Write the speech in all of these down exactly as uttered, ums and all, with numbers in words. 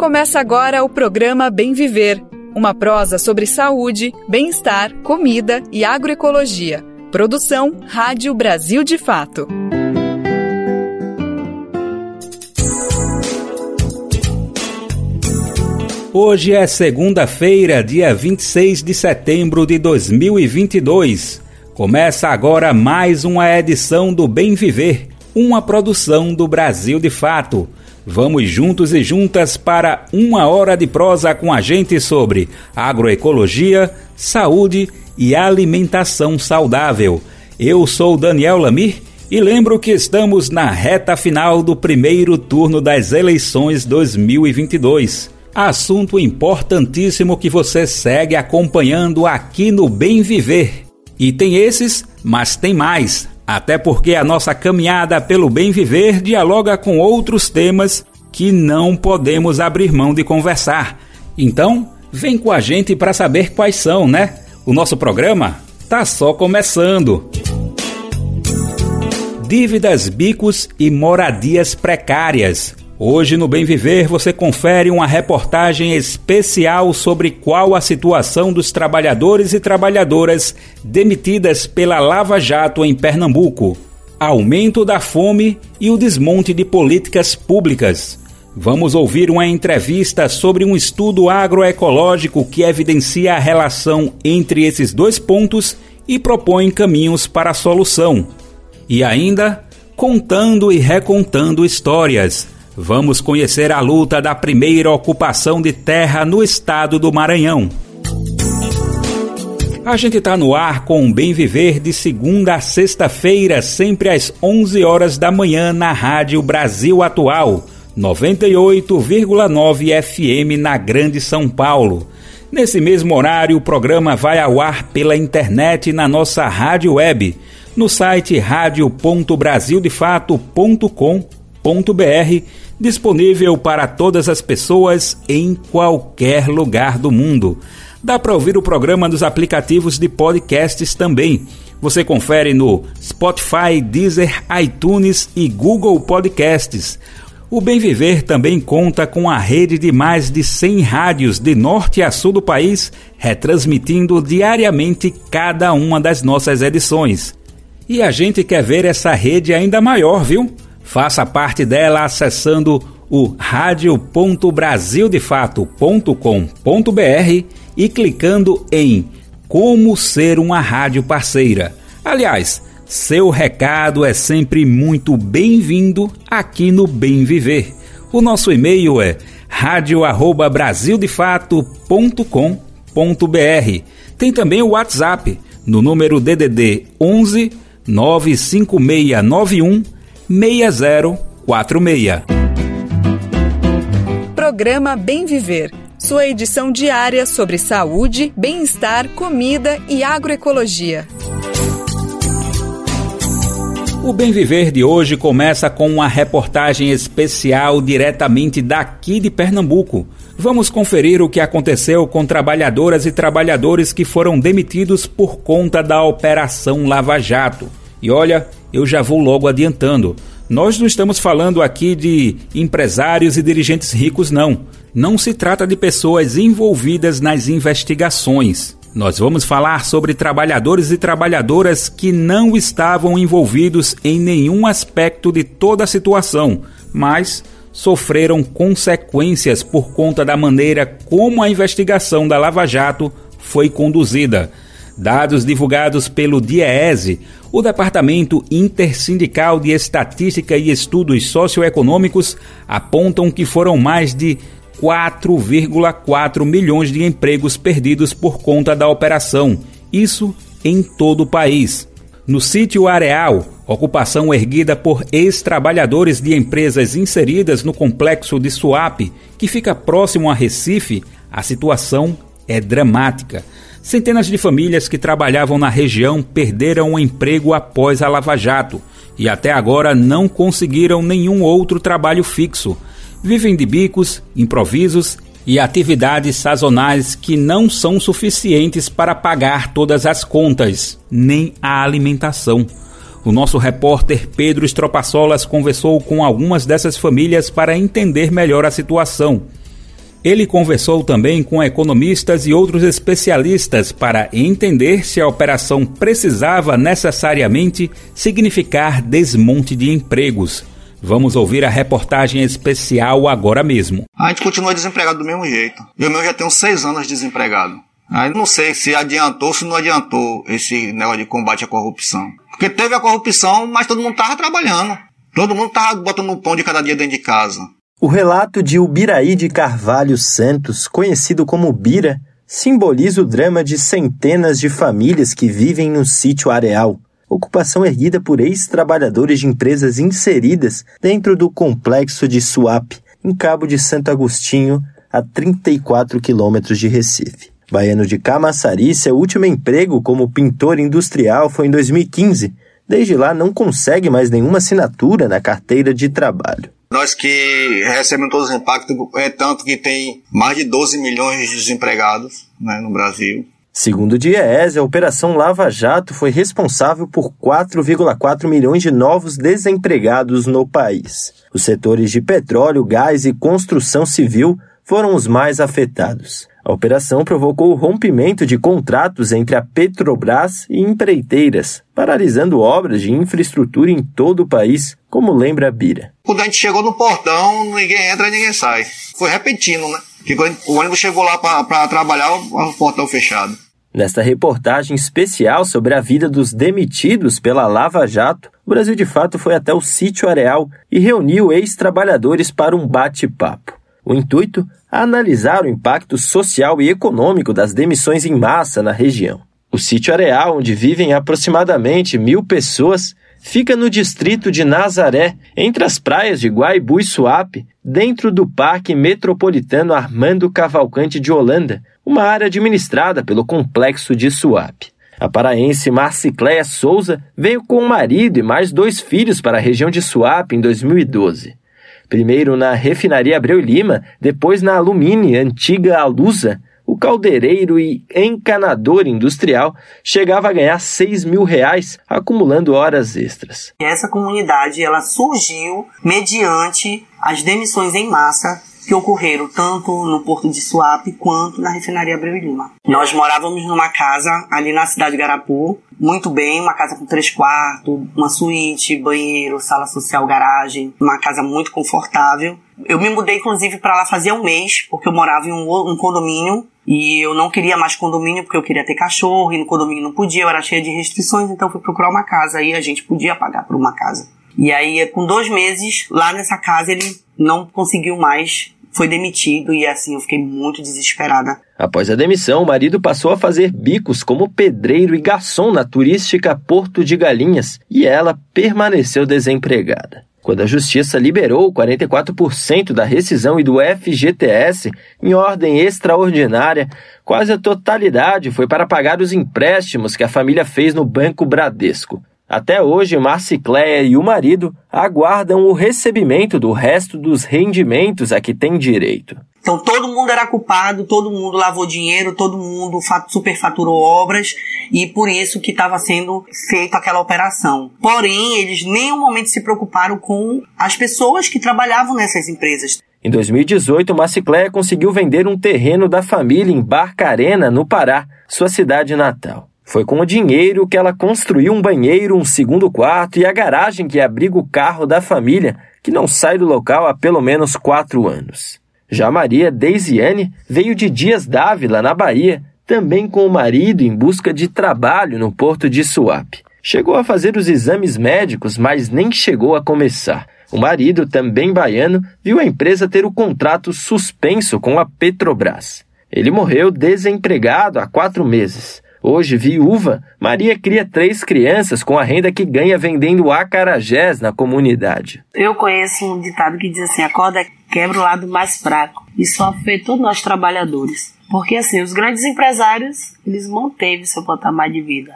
Começa agora o programa Bem Viver, uma prosa sobre saúde, bem-estar, comida e agroecologia. Produção Rádio Brasil de Fato. Hoje é segunda-feira, dia vinte e seis de setembro de dois mil e vinte e dois. Começa agora mais uma edição do Bem Viver, uma produção do Brasil de Fato. Vamos juntos e juntas para uma hora de prosa com a gente sobre agroecologia, saúde e alimentação saudável. Eu sou Daniel Lamir e lembro que estamos na reta final do primeiro turno das eleições dois mil e vinte e dois. Assunto importantíssimo que você segue acompanhando aqui no Bem Viver. E tem esses, mas tem mais. Até porque a nossa caminhada pelo bem viver dialoga com outros temas que não podemos abrir mão de conversar. Então, vem com a gente para saber quais são, né? O nosso programa tá só começando. Dívidas, bicos e moradias precárias. Hoje no Bem Viver você confere uma reportagem especial sobre qual a situação dos trabalhadores e trabalhadoras demitidas pela Lava Jato em Pernambuco, aumento da fome e o desmonte de políticas públicas. Vamos ouvir uma entrevista sobre um estudo agroecológico que evidencia a relação entre esses dois pontos e propõe caminhos para a solução. E ainda, contando e recontando histórias. Vamos conhecer a luta da primeira ocupação de terra no estado do Maranhão. A gente está no ar com o Bem Viver de segunda a sexta-feira, sempre às onze horas da manhã na Rádio Brasil Atual, noventa e oito vírgula nove F M na Grande São Paulo. Nesse mesmo horário, o programa vai ao ar pela internet na nossa rádio web, no site radio ponto brasil de fato ponto com ponto b r, disponível para todas as pessoas em qualquer lugar do mundo. Dá para ouvir o programa nos aplicativos de podcasts também. Você confere no Spotify, Deezer, iTunes e Google Podcasts. O Bem Viver também conta com a rede de mais de cem rádios de norte a sul do país, retransmitindo diariamente cada uma das nossas edições. E a gente quer ver essa rede ainda maior, viu? Faça parte dela acessando o radio ponto brasil de fato ponto com ponto b r e clicando em Como Ser uma Rádio Parceira. Aliás, seu recado é sempre muito bem-vindo aqui no Bem Viver. O nosso e-mail é radio arroba brasil de fato ponto com ponto b r. Tem também o WhatsApp no número D D D onze nove cinco seis nove um seis zero quatro seis. Programa Bem Viver, sua edição diária sobre saúde, bem-estar, comida e agroecologia. O Bem Viver de hoje começa com uma reportagem especial diretamente daqui de Pernambuco. Vamos conferir o que aconteceu com trabalhadoras e trabalhadores que foram demitidos por conta da Operação Lava Jato. E olha, eu já vou logo adiantando. Nós não estamos falando aqui de empresários e dirigentes ricos, não. Não se trata de pessoas envolvidas nas investigações. Nós vamos falar sobre trabalhadores e trabalhadoras que não estavam envolvidos em nenhum aspecto de toda a situação, mas sofreram consequências por conta da maneira como a investigação da Lava Jato foi conduzida. Dados divulgados pelo DIEESE, o Departamento Intersindical de Estatística e Estudos Socioeconômicos, apontam que foram mais de quatro vírgula quatro milhões de empregos perdidos por conta da operação, isso em todo o país. No sítio Areal, ocupação erguida por ex-trabalhadores de empresas inseridas no complexo de Suape, que fica próximo a Recife, a situação é dramática. Centenas de famílias que trabalhavam na região perderam o emprego após a Lava Jato e até agora não conseguiram nenhum outro trabalho fixo. Vivem de bicos, improvisos e atividades sazonais que não são suficientes para pagar todas as contas, nem a alimentação. O nosso repórter Pedro Estropaçolas conversou com algumas dessas famílias para entender melhor a situação. Ele conversou também com economistas e outros especialistas para entender se a operação precisava necessariamente significar desmonte de empregos. Vamos ouvir a reportagem especial agora mesmo. A gente continua desempregado do mesmo jeito. Eu mesmo já tenho seis anos desempregado. Aí não sei se adiantou ou se não adiantou esse negócio de combate à corrupção. Porque teve a corrupção, mas todo mundo estava trabalhando. Todo mundo estava botando o pão de cada dia dentro de casa. O relato de Ubiraí de Carvalho Santos, conhecido como Bira, simboliza o drama de centenas de famílias que vivem no sítio Areal, ocupação erguida por ex-trabalhadores de empresas inseridas dentro do complexo de Suape, em Cabo de Santo Agostinho, a trinta e quatro quilômetros de Recife. Baiano de Camaçari, seu último emprego como pintor industrial foi em dois mil e quinze. Desde lá não consegue mais nenhuma assinatura na carteira de trabalho. Nós que recebemos todos os impactos, é tanto que tem mais de doze milhões de desempregados, né, no Brasil. Segundo o DIEESE, a Operação Lava Jato foi responsável por quatro vírgula quatro milhões de novos desempregados no país. Os setores de petróleo, gás e construção civil foram os mais afetados. A operação provocou o rompimento de contratos entre a Petrobras e empreiteiras, paralisando obras de infraestrutura em todo o país, como lembra a Bira. Quando a gente chegou no portão, ninguém entra e ninguém sai. Foi repentino, né? Porque quando o ônibus chegou lá para trabalhar, o portão fechado. Nesta reportagem especial sobre a vida dos demitidos pela Lava Jato, o Brasil de Fato foi até o sítio Areal e reuniu ex-trabalhadores para um bate-papo. O intuito? Analisar o impacto social e econômico das demissões em massa na região. O sítio Areal, onde vivem aproximadamente mil pessoas, fica no distrito de Nazaré, entre as praias de Guaibu e Suape, dentro do Parque Metropolitano Armando Cavalcante de Holanda, uma área administrada pelo complexo de Suape. A paraense Marcicléia Souza veio com o marido e mais dois filhos para a região de Suape em dois mil e doze. Primeiro na refinaria Abreu e Lima, depois na Alumine, antiga Alusa, o caldeireiro e encanador industrial chegava a ganhar seis mil reais, acumulando horas extras. Essa comunidade ela surgiu mediante as demissões em massa que ocorreram tanto no Porto de Suape quanto na refinaria Abreu e Lima. Nós morávamos numa casa ali na cidade de Garapu, muito bem, uma casa com três quartos, uma suíte, banheiro, sala social, garagem, uma casa muito confortável. Eu me mudei inclusive para lá fazia um mês, porque eu morava em um, um condomínio e eu não queria mais condomínio porque eu queria ter cachorro e no condomínio não podia, eu era cheia de restrições, então eu fui procurar uma casa e a gente podia pagar por uma casa. E aí, com dois meses, lá nessa casa ele não conseguiu mais, foi demitido e assim eu fiquei muito desesperada. Após a demissão, o marido passou a fazer bicos como pedreiro e garçom na turística Porto de Galinhas e ela permaneceu desempregada. Quando a Justiça liberou quarenta e quatro por cento da rescisão e do F G T S em ordem extraordinária, quase a totalidade foi para pagar os empréstimos que a família fez no Banco Bradesco. Até hoje, Marcicléia e o marido aguardam o recebimento do resto dos rendimentos a que tem direito. Então todo mundo era culpado, todo mundo lavou dinheiro, todo mundo superfaturou obras e por isso que estava sendo feita aquela operação. Porém, eles em nenhum momento se preocuparam com as pessoas que trabalhavam nessas empresas. Em dois mil e dezoito, Marcicléia conseguiu vender um terreno da família em Barcarena, no Pará, sua cidade natal. Foi com o dinheiro que ela construiu um banheiro, um segundo quarto e a garagem que abriga o carro da família, que não sai do local há pelo menos quatro anos. Já Maria Deisiane veio de Dias Dávila, na Bahia, também com o marido em busca de trabalho no Porto de Suape. Chegou a fazer os exames médicos, mas nem chegou a começar. O marido, também baiano, viu a empresa ter o contrato suspenso com a Petrobras. Ele morreu desempregado há quatro meses. Hoje, viúva, Maria cria três crianças com a renda que ganha vendendo acarajés na comunidade. Eu conheço um ditado que diz assim, a corda quebra o lado mais fraco. Isso afetou nós trabalhadores. Porque assim, os grandes empresários, eles manteve seu patamar de vida.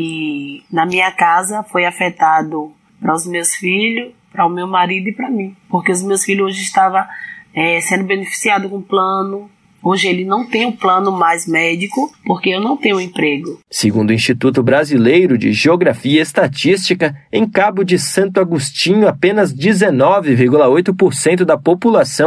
E na minha casa foi afetado para os meus filhos, para o meu marido e para mim. Porque os meus filhos hoje estavam é, sendo beneficiados com o plano. Hoje ele não tem um plano mais médico, porque eu não tenho emprego. Segundo o Instituto Brasileiro de Geografia e Estatística, em Cabo de Santo Agostinho, apenas dezenove vírgula oito por cento da população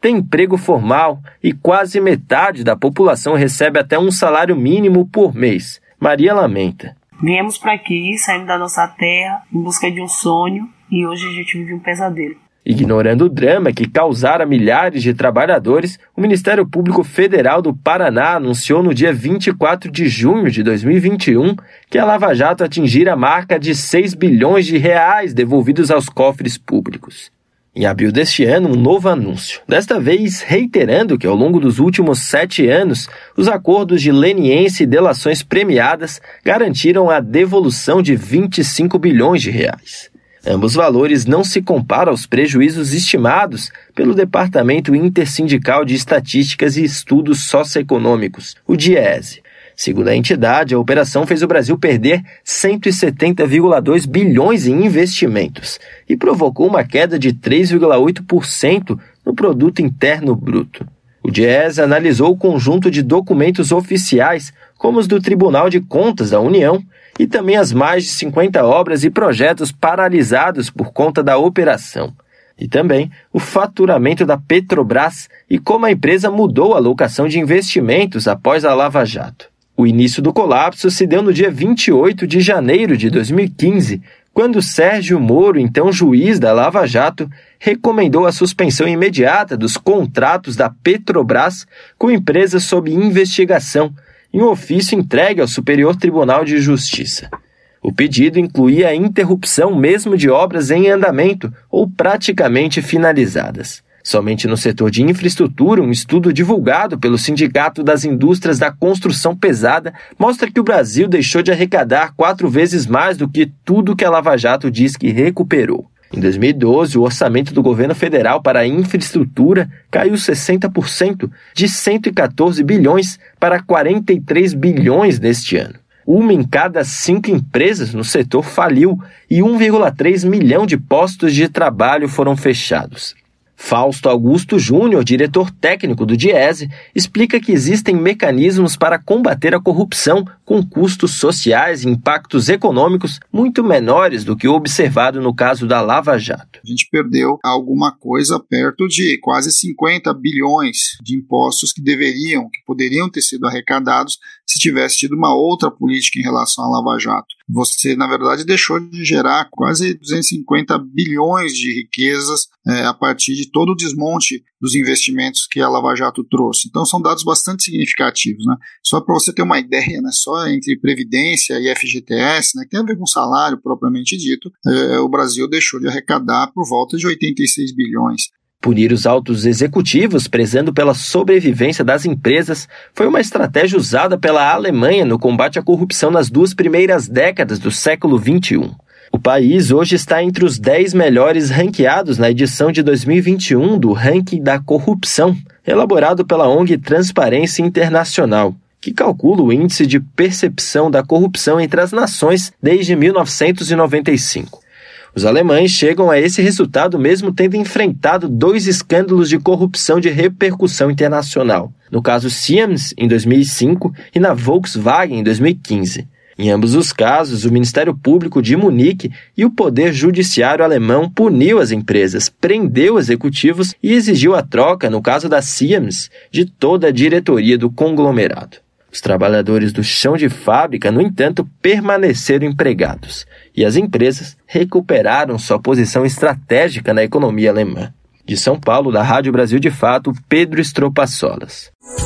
tem emprego formal e quase metade da população recebe até um salário mínimo por mês. Maria lamenta. Viemos para aqui, saímos da nossa terra, em busca de um sonho, e hoje a gente vive um pesadelo. Ignorando o drama que causara milhares de trabalhadores, o Ministério Público Federal do Paraná anunciou no dia vinte e quatro de junho de dois mil e vinte e um que a Lava Jato atingira a marca de seis bilhões de reais devolvidos aos cofres públicos. Em abril deste ano, um novo anúncio, desta vez reiterando que ao longo dos últimos sete anos, os acordos de leniência e delações premiadas garantiram a devolução de vinte e cinco bilhões de reais. Ambos valores não se comparam aos prejuízos estimados pelo Departamento Intersindical de Estatísticas e Estudos Socioeconômicos, o DIESE. Segundo a entidade, a operação fez o Brasil perder cento e setenta vírgula dois bilhões em investimentos e provocou uma queda de três vírgula oito por cento no Produto Interno Bruto. O DIESE analisou o conjunto de documentos oficiais, como os do Tribunal de Contas da União, e também as mais de cinquenta obras e projetos paralisados por conta da operação. E também o faturamento da Petrobras e como a empresa mudou a alocação de investimentos após a Lava Jato. O início do colapso se deu no dia vinte e oito de janeiro de dois mil e quinze, quando Sérgio Moro, então juiz da Lava Jato, recomendou a suspensão imediata dos contratos da Petrobras com empresas sob investigação, em um ofício entregue ao Superior Tribunal de Justiça. O pedido incluía a interrupção mesmo de obras em andamento ou praticamente finalizadas. Somente no setor de infraestrutura, um estudo divulgado pelo Sindicato das Indústrias da Construção Pesada mostra que o Brasil deixou de arrecadar quatro vezes mais do que tudo que a Lava Jato diz que recuperou. Em dois mil e doze, o orçamento do governo federal para a infraestrutura caiu sessenta por cento, de cento e quatorze bilhões para quarenta e três bilhões neste ano. Uma em cada cinco empresas no setor faliu e um vírgula três milhão de postos de trabalho foram fechados. Fausto Augusto Júnior, diretor técnico do DIESE, explica que existem mecanismos para combater a corrupção com custos sociais e impactos econômicos muito menores do que o observado no caso da Lava Jato. A gente perdeu alguma coisa perto de quase cinquenta bilhões de impostos que deveriam, que poderiam ter sido arrecadados se tivesse tido uma outra política em relação à Lava Jato. Você, na verdade, deixou de gerar quase duzentos e cinquenta bilhões de riquezas é, a partir de todo o desmonte dos investimentos que a Lava Jato trouxe. Então, são dados bastante significativos, né? Só para você ter uma ideia, né? Só entre Previdência e F G T S, né, que tem a ver com salário propriamente dito, é, o Brasil deixou de arrecadar por volta de oitenta e seis bilhões. Punir os altos executivos, prezando pela sobrevivência das empresas, foi uma estratégia usada pela Alemanha no combate à corrupção nas duas primeiras décadas do século vinte e um. O país hoje está entre os dez melhores ranqueados na edição de dois mil e vinte e um do Ranking da Corrupção, elaborado pela O N G Transparência Internacional, que calcula o índice de percepção da corrupção entre as nações desde mil novecentos e noventa e cinco. Os alemães chegam a esse resultado mesmo tendo enfrentado dois escândalos de corrupção de repercussão internacional, no caso Siemens, em dois mil e cinco, e na Volkswagen, em dois mil e quinze. Em ambos os casos, o Ministério Público de Munique e o Poder Judiciário alemão puniu as empresas, prendeu executivos e exigiu a troca, no caso da Siemens, de toda a diretoria do conglomerado. Os trabalhadores do chão de fábrica, no entanto, permaneceram empregados e as empresas recuperaram sua posição estratégica na economia alemã. De São Paulo, da Rádio Brasil de Fato, Pedro Estropaçolas.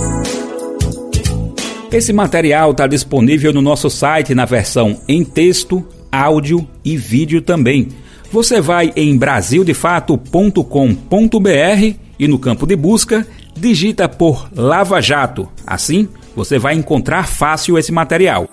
Esse material está disponível no nosso site na versão em texto, áudio e vídeo também. Você vai em brasil de fato ponto com ponto b r e no campo de busca digita por Lava Jato. Assim, você vai encontrar fácil esse material.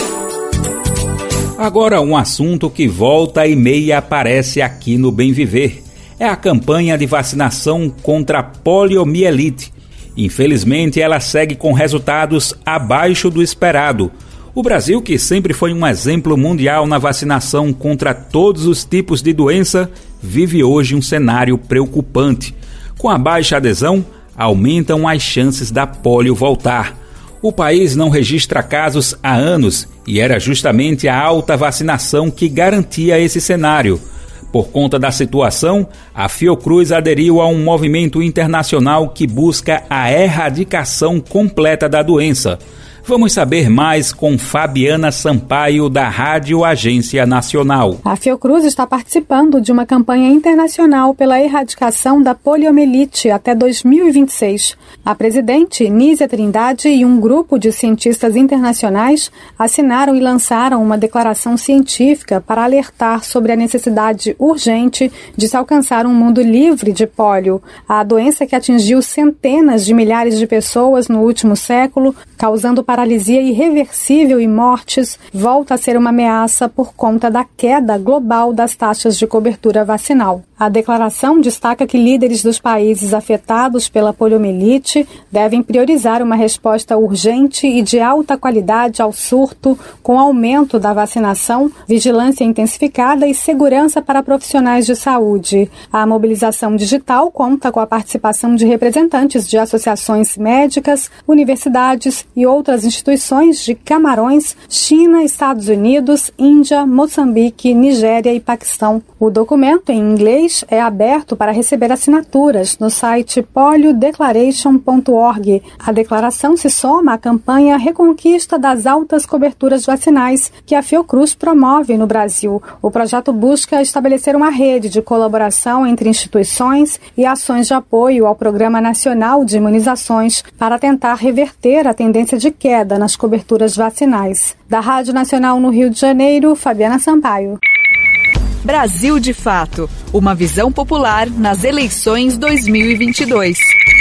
Agora, um assunto que volta e meia aparece aqui no Bem Viver. É a campanha de vacinação contra a poliomielite. Infelizmente, ela segue com resultados abaixo do esperado. O Brasil, que sempre foi um exemplo mundial na vacinação contra todos os tipos de doença, vive hoje um cenário preocupante. Com a baixa adesão, aumentam as chances da polio voltar. O país não registra casos há anos e era justamente a alta vacinação que garantia esse cenário. Por conta da situação, a Fiocruz aderiu a um movimento internacional que busca a erradicação completa da doença. Vamos saber mais com Fabiana Sampaio, da Rádio Agência Nacional. A Fiocruz está participando de uma campanha internacional pela erradicação da poliomielite até dois mil e vinte e seis. A presidente, Nízia Trindade, e um grupo de cientistas internacionais assinaram e lançaram uma declaração científica para alertar sobre a necessidade urgente de se alcançar um mundo livre de pólio. A doença que atingiu centenas de milhares de pessoas no último século, causando paralisia irreversível e mortes, volta a ser uma ameaça por conta da queda global das taxas de cobertura vacinal. A declaração destaca que líderes dos países afetados pela poliomielite devem priorizar uma resposta urgente e de alta qualidade ao surto, com aumento da vacinação, vigilância intensificada e segurança para profissionais de saúde. A mobilização digital conta com a participação de representantes de associações médicas, universidades e outras instituições de Camarões, China, Estados Unidos, Índia, Moçambique, Nigéria e Paquistão. O documento, em inglês, é aberto para receber assinaturas no site polio declaration ponto org. A declaração se soma à campanha Reconquista das Altas Coberturas Vacinais, que a Fiocruz promove no Brasil. O projeto busca estabelecer uma rede de colaboração entre instituições e ações de apoio ao Programa Nacional de Imunizações para tentar reverter a tendência de queda nas coberturas vacinais. Da Rádio Nacional no Rio de Janeiro, Fabiana Sampaio. Brasil de Fato, uma visão popular nas eleições dois mil e vinte e dois.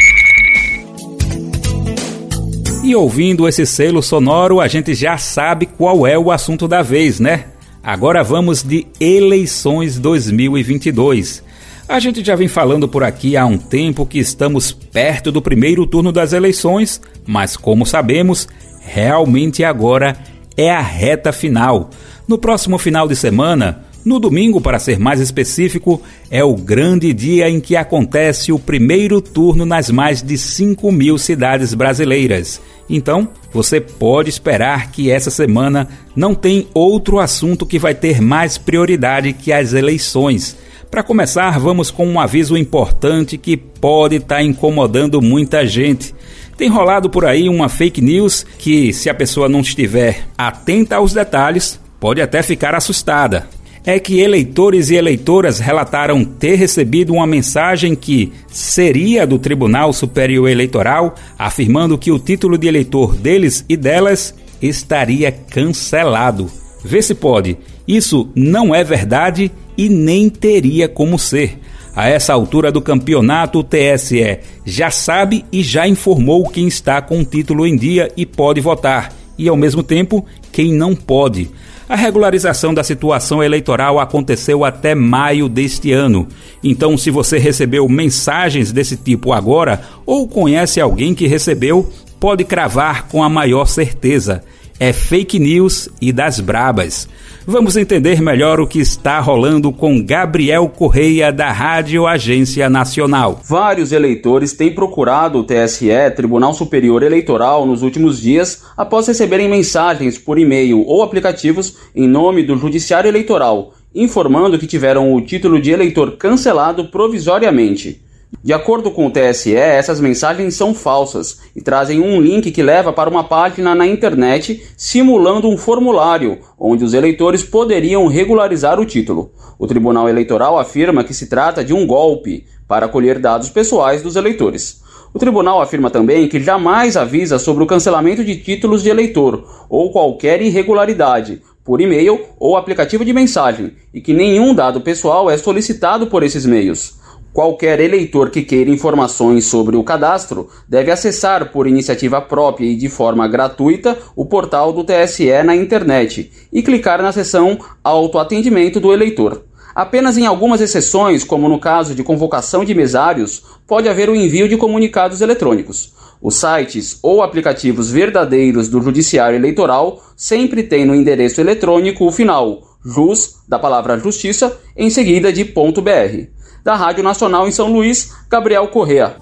E ouvindo esse selo sonoro, a gente já sabe qual é o assunto da vez, né? Agora vamos de eleições dois mil e vinte e dois. A gente já vem falando por aqui há um tempo que estamos perto do primeiro turno das eleições, mas como sabemos, realmente agora é a reta final. No próximo final de semana, no domingo, para ser mais específico, é o grande dia em que acontece o primeiro turno nas mais de cinco mil cidades brasileiras. Então, você pode esperar que essa semana não tem outro assunto que vai ter mais prioridade que as eleições. Para começar, vamos com um aviso importante que pode estar incomodando muita gente. Tem rolado por aí uma fake news que, se a pessoa não estiver atenta aos detalhes, pode até ficar assustada. É que eleitores e eleitoras relataram ter recebido uma mensagem que seria do Tribunal Superior Eleitoral, afirmando que o título de eleitor deles e delas estaria cancelado. Vê se pode. Isso não é verdade e nem teria como ser. A essa altura do campeonato, o T S E já sabe e já informou quem está com o título em dia e pode votar, e ao mesmo tempo, quem não pode. A regularização da situação eleitoral aconteceu até maio deste ano. Então, se você recebeu mensagens desse tipo agora ou conhece alguém que recebeu, pode cravar com a maior certeza. É fake news e das brabas. Vamos entender melhor o que está rolando com Gabriel Correia, da Rádio Agência Nacional. Vários eleitores têm procurado o T S E, Tribunal Superior Eleitoral, nos últimos dias, após receberem mensagens por e-mail ou aplicativos em nome do Judiciário Eleitoral, informando que tiveram o título de eleitor cancelado provisoriamente. De acordo com o T S E, essas mensagens são falsas e trazem um link que leva para uma página na internet simulando um formulário, onde os eleitores poderiam regularizar o título. O Tribunal Eleitoral afirma que se trata de um golpe para colher dados pessoais dos eleitores. O tribunal afirma também que jamais avisa sobre o cancelamento de títulos de eleitor ou qualquer irregularidade por e-mail ou aplicativo de mensagem e que nenhum dado pessoal é solicitado por esses meios. Qualquer eleitor que queira informações sobre o cadastro deve acessar por iniciativa própria e de forma gratuita o portal do T S E na internet e clicar na seção Autoatendimento do eleitor. Apenas em algumas exceções, como no caso de convocação de mesários, pode haver o envio de comunicados eletrônicos. Os sites ou aplicativos verdadeiros do Judiciário Eleitoral sempre têm no endereço eletrônico o final jus, da palavra justiça, em seguida de .br. Da Rádio Nacional em São Luís, Gabriel Correia.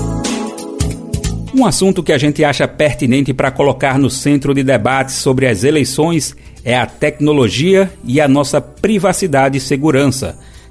Um assunto que a gente acha pertinente para colocar no centro de debates sobre as eleições é a tecnologia e a nossa privacidade e segurança.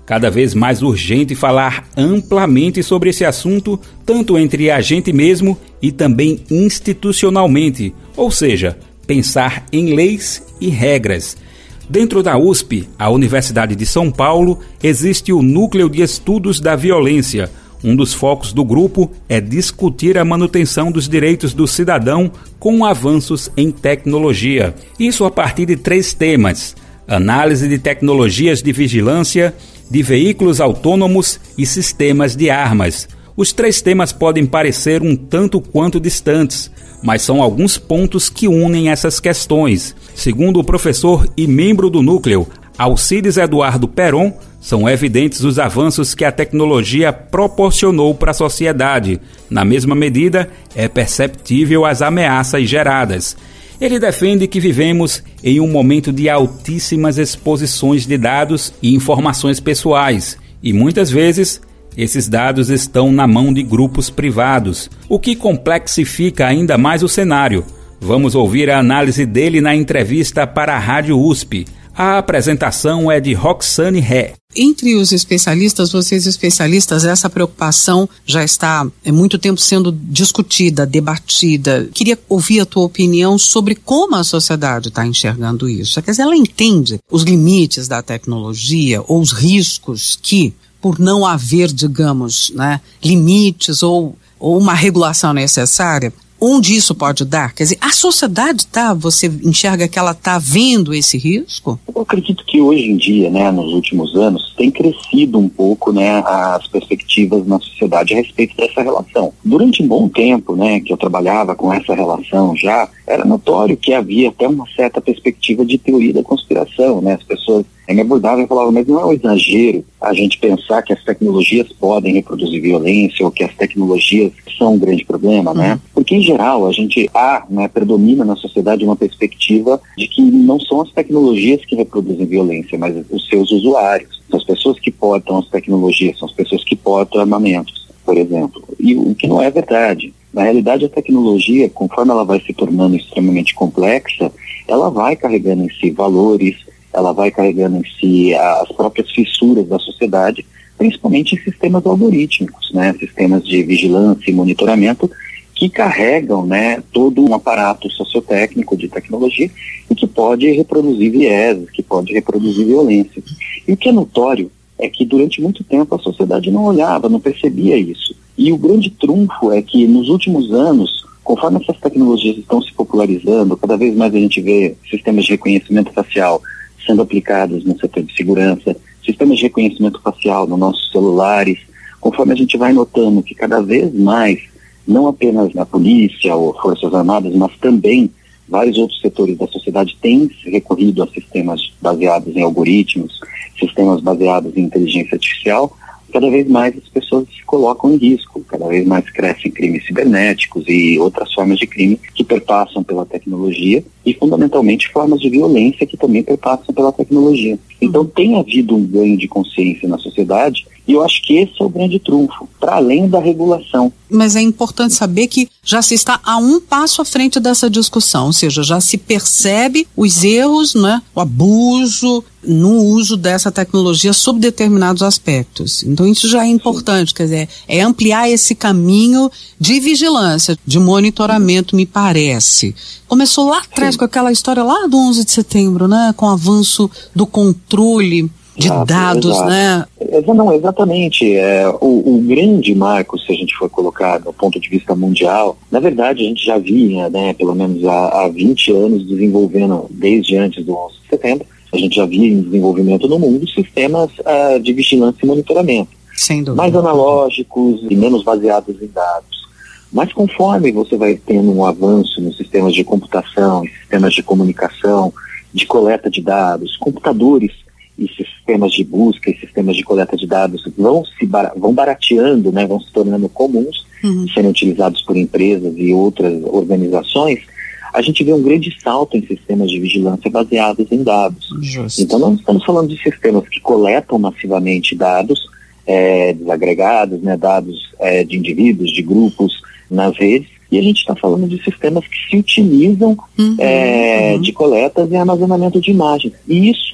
Cada vez mais urgente falar amplamente sobre esse assunto, tanto entre a gente mesmo e também institucionalmente, ou seja, pensar em leis e regras. Dentro da U S P, a Universidade de São Paulo, existe o Núcleo de Estudos da Violência. Um dos focos do grupo é discutir a manutenção dos direitos do cidadão com avanços em tecnologia. Isso a partir de três temas: análise de tecnologias de vigilância, de veículos autônomos e sistemas de armas. Os três temas podem parecer um tanto quanto distantes, mas são alguns pontos que unem essas questões. Segundo o professor e membro do núcleo, Alcides Eduardo Peron, são evidentes os avanços que a tecnologia proporcionou para a sociedade. Na mesma medida, é perceptível as ameaças geradas. Ele defende que vivemos em um momento de altíssimas exposições de dados e informações pessoais, e muitas vezes esses dados estão na mão de grupos privados, o que complexifica ainda mais o cenário. Vamos ouvir a análise dele na entrevista para a Rádio U S P. A apresentação é de Roxane Ré. Entre os especialistas, vocês especialistas, essa preocupação já está há muito tempo sendo discutida, debatida. Queria ouvir a tua opinião sobre como a sociedade está enxergando isso. Quer dizer, ela entende os limites da tecnologia ou os riscos que, por não haver, digamos, né, limites ou, ou uma regulação necessária, onde isso pode dar? Quer dizer, a sociedade tá, você enxerga que ela está vendo esse risco? Eu acredito que hoje em dia, né, nos últimos anos, tem crescido um pouco, né, as perspectivas na sociedade a respeito dessa relação. Durante um bom tempo, né, que eu trabalhava com essa relação já, era notório que havia até uma certa perspectiva de teoria da conspiração, né, as pessoas me abordavam e falavam, mas não é um exagero a gente pensar que as tecnologias podem reproduzir violência ou que as tecnologias são um grande problema, né? Uhum. Porque, em geral, a gente há, né, predomina na sociedade uma perspectiva de que não são as tecnologias que reproduzem violência, mas os seus usuários. São as pessoas que portam as tecnologias, são as pessoas que portam armamentos, por exemplo. E o que não é verdade. Na realidade, a tecnologia, conforme ela vai se tornando extremamente complexa, ela vai carregando em si valores, ela vai carregando em si as próprias fissuras da sociedade, principalmente em sistemas algorítmicos, né, sistemas de vigilância e monitoramento que carregam, né, todo um aparato sociotécnico de tecnologia e que pode reproduzir vieses, que pode reproduzir violência. E o que é notório é que durante muito tempo a sociedade não olhava, não percebia isso. E o grande trunfo é que nos últimos anos, conforme essas tecnologias estão se popularizando, cada vez mais a gente vê sistemas de reconhecimento facial sendo aplicados no setor de segurança, sistemas de reconhecimento facial nos nossos celulares, conforme a gente vai notando que cada vez mais, não apenas na polícia ou forças armadas, mas também vários outros setores da sociedade têm recorrido a sistemas baseados em algoritmos, sistemas baseados em inteligência artificial, cada vez mais as pessoas se colocam em risco, cada vez mais crescem crimes cibernéticos e outras formas de crime que perpassam pela tecnologia e, fundamentalmente, formas de violência que também perpassam pela tecnologia. Então, tem havido um ganho de consciência na sociedade e eu acho que esse é o grande trunfo, para além da regulação. Mas é importante saber que já se está a um passo à frente dessa discussão, ou seja, já se percebe os erros, né, o abuso no uso dessa tecnologia sob determinados aspectos. Então isso já é importante, quer dizer, é ampliar esse caminho de vigilância, de monitoramento, me parece. Começou lá atrás Sim. com aquela história lá do onze de setembro, né, com o avanço do controle de ah, dados, exato. né? Não, exatamente. É, o, o grande marco, se a gente for colocar do ponto de vista mundial, na verdade a gente já vinha, né, pelo menos há, há vinte anos desenvolvendo, desde antes do onze de setembro, a gente já via em desenvolvimento no mundo sistemas uh, de vigilância e monitoramento. Sem dúvida. Mais analógicos e menos baseados em dados. Mas conforme você vai tendo um avanço nos sistemas de computação, em sistemas de comunicação, de coleta de dados, computadores e sistemas de busca e sistemas de coleta de dados vão se bar- vão barateando, né, vão se tornando comuns, uhum. sendo utilizados por empresas e outras organizações, a gente vê um grande salto em sistemas de vigilância baseados em dados. Justo. Então nós estamos falando de sistemas que coletam massivamente dados é, desagregados, né, dados é, de indivíduos, de grupos nas redes, e a gente está falando de sistemas que se utilizam uhum, é, uhum. de coletas e armazenamento de imagens. E isso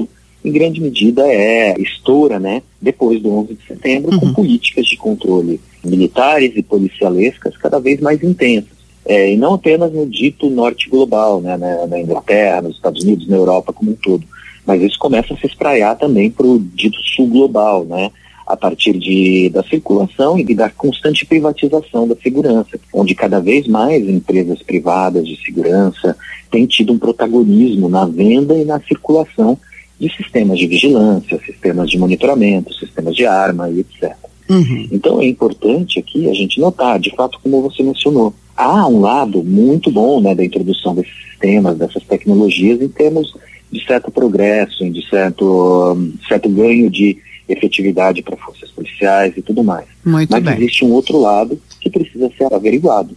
em grande medida é estoura, né, depois do onze de setembro, uhum. com políticas de controle militares e policialescas cada vez mais intensas. É, e não apenas no dito norte global, né, na, na Inglaterra, nos Estados Unidos, na Europa como um todo, mas isso começa a se espraiar também para o dito sul global, né, a partir de, da circulação e da constante privatização da segurança, onde cada vez mais empresas privadas de segurança têm tido um protagonismo na venda e na circulação de sistemas de vigilância, sistemas de monitoramento, sistemas de arma e etcétera. Uhum. Então é importante aqui a gente notar, de fato, como você mencionou, há um lado muito bom, né, da introdução desses sistemas, dessas tecnologias, em termos de certo progresso, de certo, um, certo ganho de efetividade para forças policiais e tudo mais. Muito Mas bem. Existe um outro lado que precisa ser averiguado.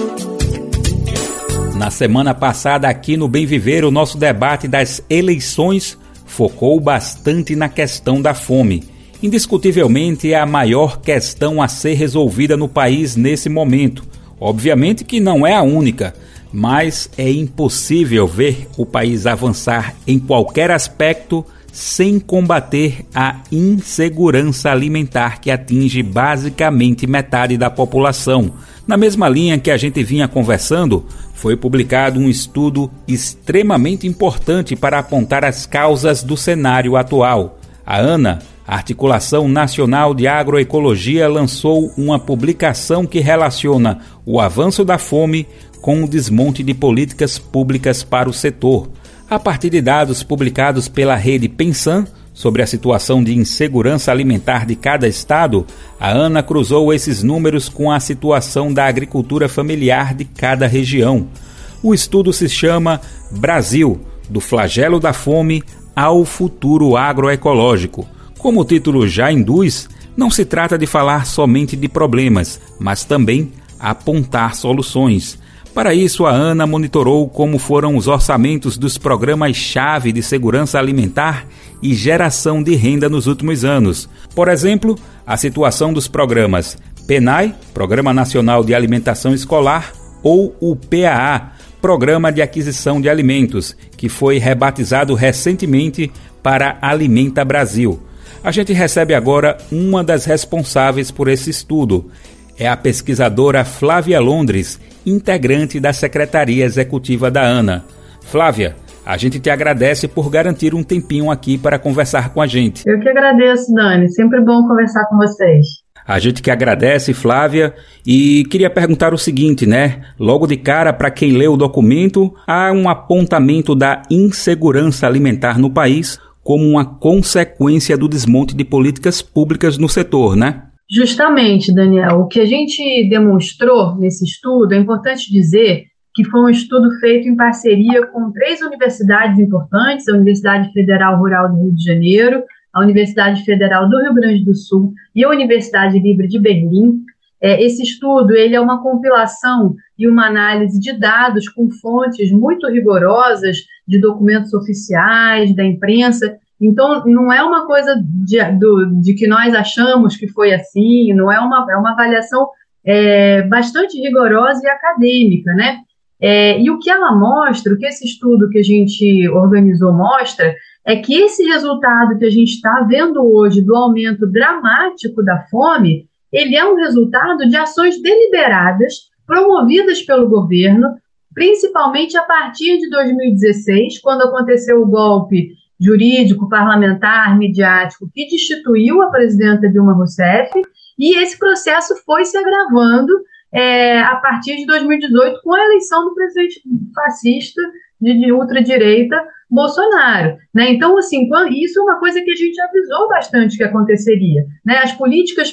Na semana passada, aqui no Bem Viver, o nosso debate das eleições focou bastante na questão da fome. Indiscutivelmente é a maior questão a ser resolvida no país nesse momento. Obviamente que não é a única, mas é impossível ver o país avançar em qualquer aspecto sem combater a insegurança alimentar que atinge basicamente metade da população. Na mesma linha que a gente vinha conversando, foi publicado um estudo extremamente importante para apontar as causas do cenário atual. A ANA, a Articulação Nacional de Agroecologia, lançou uma publicação que relaciona o avanço da fome com o desmonte de políticas públicas para o setor. A partir de dados publicados pela rede Pensan sobre a situação de insegurança alimentar de cada estado, a ANA cruzou esses números com a situação da agricultura familiar de cada região. O estudo se chama Brasil, do flagelo da fome ao futuro agroecológico. Como o título já induz, não se trata de falar somente de problemas, mas também apontar soluções. Para isso, a ANA monitorou como foram os orçamentos dos programas-chave de segurança alimentar e geração de renda nos últimos anos. Por exemplo, a situação dos programas PENAI, Programa Nacional de Alimentação Escolar, ou o P A A, Programa de Aquisição de Alimentos, que foi rebatizado recentemente para Alimenta Brasil. A gente recebe agora uma das responsáveis por esse estudo. É a pesquisadora Flávia Londres, integrante da Secretaria Executiva da ANA. Flávia, a gente te agradece por garantir um tempinho aqui para conversar com a gente. Eu que agradeço, Dani. Sempre bom conversar com vocês. A gente que agradece, Flávia, e queria perguntar o seguinte, né? Logo de cara, para quem lê o documento, há um apontamento da insegurança alimentar no país como uma consequência do desmonte de políticas públicas no setor, né? Justamente, Daniel, o que a gente demonstrou nesse estudo, é importante dizer que foi um estudo feito em parceria com três universidades importantes, a Universidade Federal Rural do Rio de Janeiro, a Universidade Federal do Rio Grande do Sul e a Universidade Livre de Berlim. É, esse estudo ele é uma compilação e uma análise de dados com fontes muito rigorosas de documentos oficiais, da imprensa. Então, não é uma coisa de, do, de que nós achamos que foi assim, não é uma, é uma avaliação é, bastante rigorosa e acadêmica, né? É, e o que ela mostra, o que esse estudo que a gente organizou mostra, é que esse resultado que a gente está vendo hoje do aumento dramático da fome, ele é um resultado de ações deliberadas, promovidas pelo governo, principalmente a partir de dois mil e dezesseis, quando aconteceu o golpe jurídico, parlamentar, midiático, que destituiu a presidenta Dilma Rousseff, e esse processo foi se agravando é, a partir de dois mil e dezoito, com a eleição do presidente fascista de, de ultradireita, Bolsonaro. Né? Então, assim, isso é uma coisa que a gente avisou bastante que aconteceria. Né? As políticas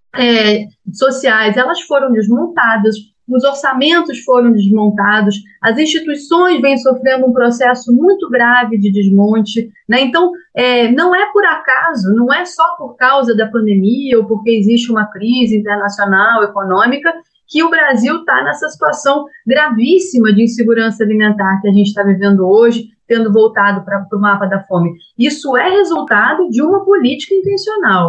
é, sociais, elas foram desmontadas, os orçamentos foram desmontados, as instituições vêm sofrendo um processo muito grave de desmonte, né? Então, é, não é por acaso, não é só por causa da pandemia ou porque existe uma crise internacional, econômica, que o Brasil está nessa situação gravíssima de insegurança alimentar que a gente está vivendo hoje, tendo voltado para o mapa da fome. Isso é resultado de uma política intencional.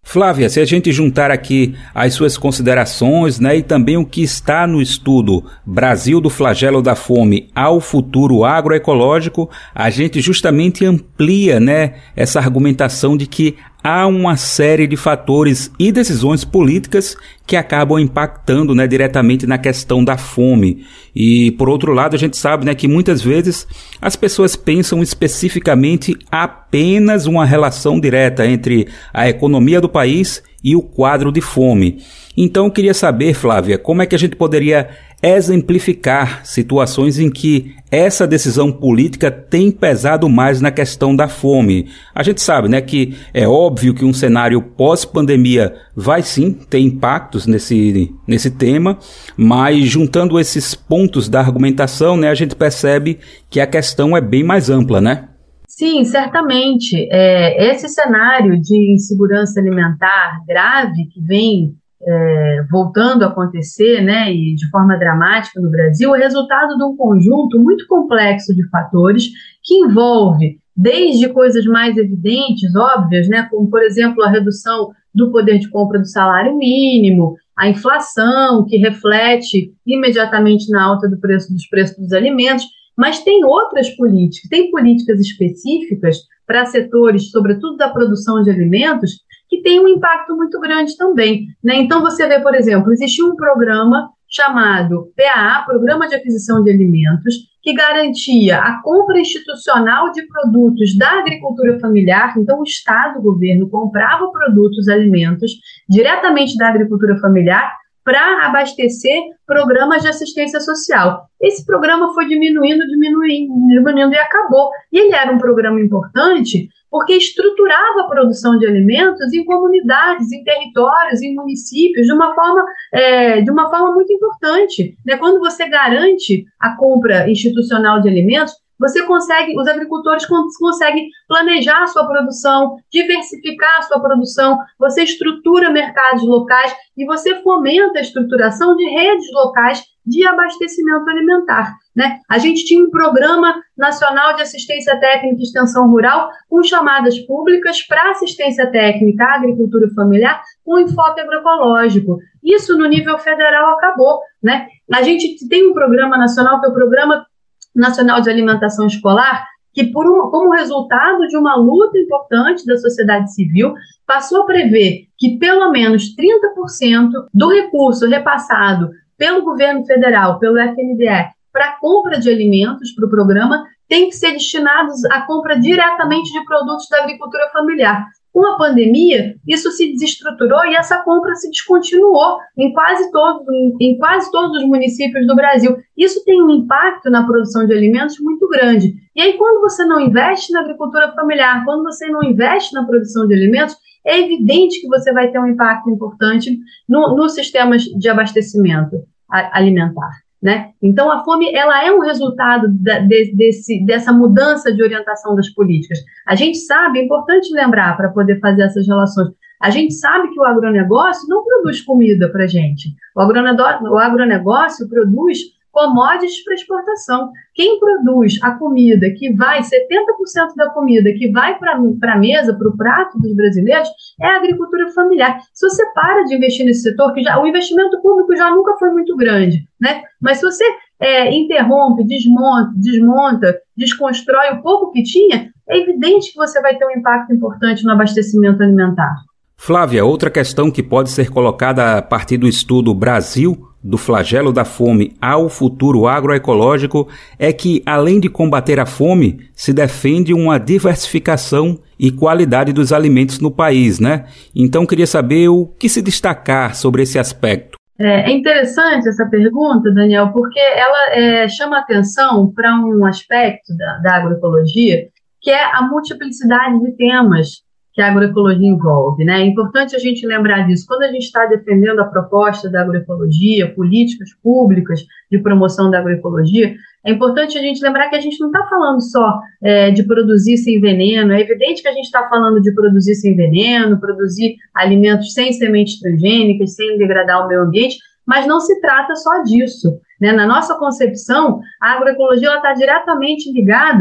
Flávia, se a gente juntar aqui as suas considerações, né, e também o que está no estudo Brasil do Flagelo da Fome ao Futuro Agroecológico, a gente justamente amplia, né, essa argumentação de que há uma série de fatores e decisões políticas que acabam impactando, né, diretamente na questão da fome. E, por outro lado, a gente sabe, né, que muitas vezes as pessoas pensam especificamente apenas uma relação direta entre a economia do país e o quadro de fome. Então, eu queria saber, Flávia, como é que a gente poderia exemplificar situações em que essa decisão política tem pesado mais na questão da fome. A gente sabe, né, que é óbvio que um cenário pós-pandemia vai sim ter impactos nesse, nesse tema, mas juntando esses pontos da argumentação, né, a gente percebe que a questão é bem mais ampla, né? Sim, certamente. É, esse cenário de insegurança alimentar grave que vem É, voltando a acontecer, né, e de forma dramática no Brasil, é resultado de um conjunto muito complexo de fatores que envolve desde coisas mais evidentes, óbvias, né, como, por exemplo, a redução do poder de compra do salário mínimo, a inflação, que reflete imediatamente na alta do preço dos preços dos alimentos, mas tem outras políticas, tem políticas específicas para setores, sobretudo da produção de alimentos, que tem um impacto muito grande também, né? Então, você vê, por exemplo, existiu um programa chamado P A A, Programa de Aquisição de Alimentos, que garantia a compra institucional de produtos da agricultura familiar. Então, o Estado, o governo, comprava produtos, alimentos, diretamente da agricultura familiar, para abastecer programas de assistência social. Esse programa foi diminuindo, diminuindo, diminuindo e acabou. E ele era um programa importante porque estruturava a produção de alimentos em comunidades, em territórios, em municípios, de uma forma, é, de uma forma muito importante, né? Quando você garante a compra institucional de alimentos, você consegue, os agricultores conseguem planejar a sua produção, diversificar a sua produção, você estrutura mercados locais e você fomenta a estruturação de redes locais de abastecimento alimentar, né? A gente tinha um Programa Nacional de Assistência Técnica e Extensão Rural com chamadas públicas para assistência técnica à agricultura familiar com enfoque agroecológico. Isso no nível federal acabou, né? A gente tem um programa nacional que é o Programa Nacional de Alimentação Escolar, que por um, como resultado de uma luta importante da sociedade civil, passou a prever que pelo menos trinta por cento do recurso repassado pelo governo federal, pelo F N D E, para a compra de alimentos para o programa, tem que ser destinados à compra diretamente de produtos da agricultura familiar. Com a pandemia, isso se desestruturou e essa compra se descontinuou em quase, todo, em quase todos os municípios do Brasil. Isso tem um impacto na produção de alimentos muito grande. E aí, quando você não investe na agricultura familiar, quando você não investe na produção de alimentos, é evidente que você vai ter um impacto importante no, nos sistemas de abastecimento alimentar, né? Então, a fome ela é um resultado da, de, desse, dessa mudança de orientação das políticas. A gente sabe, é importante lembrar para poder fazer essas relações, a gente sabe que o agronegócio não produz comida para a gente. O agronegócio, o agronegócio produz commodities para exportação. Quem produz a comida que vai, setenta por cento da comida que vai para a mesa, para o prato dos brasileiros, é a agricultura familiar. Se você para de investir nesse setor, que já, o investimento público já nunca foi muito grande, né? Mas se você é, interrompe, desmonta, desmonta, desconstrói o pouco que tinha, é evidente que você vai ter um impacto importante no abastecimento alimentar. Flávia, outra questão que pode ser colocada a partir do estudo Brasil do Flagelo da Fome ao Futuro Agroecológico é que, além de combater a fome, se defende uma diversificação e qualidade dos alimentos no país, né? Então, queria saber o que se destacar sobre esse aspecto. É interessante essa pergunta, Daniel, porque ela é, chama atenção para um aspecto da, da agroecologia, que é a multiplicidade de temas que a agroecologia envolve, né? É importante a gente lembrar disso. Quando a gente está defendendo a proposta da agroecologia, políticas públicas de promoção da agroecologia, é importante a gente lembrar que a gente não está falando só é, de produzir sem veneno. É evidente que a gente está falando de produzir sem veneno, produzir alimentos sem sementes transgênicas, sem degradar o meio ambiente, mas não se trata só disso, né? Na nossa concepção, a agroecologia está diretamente ligada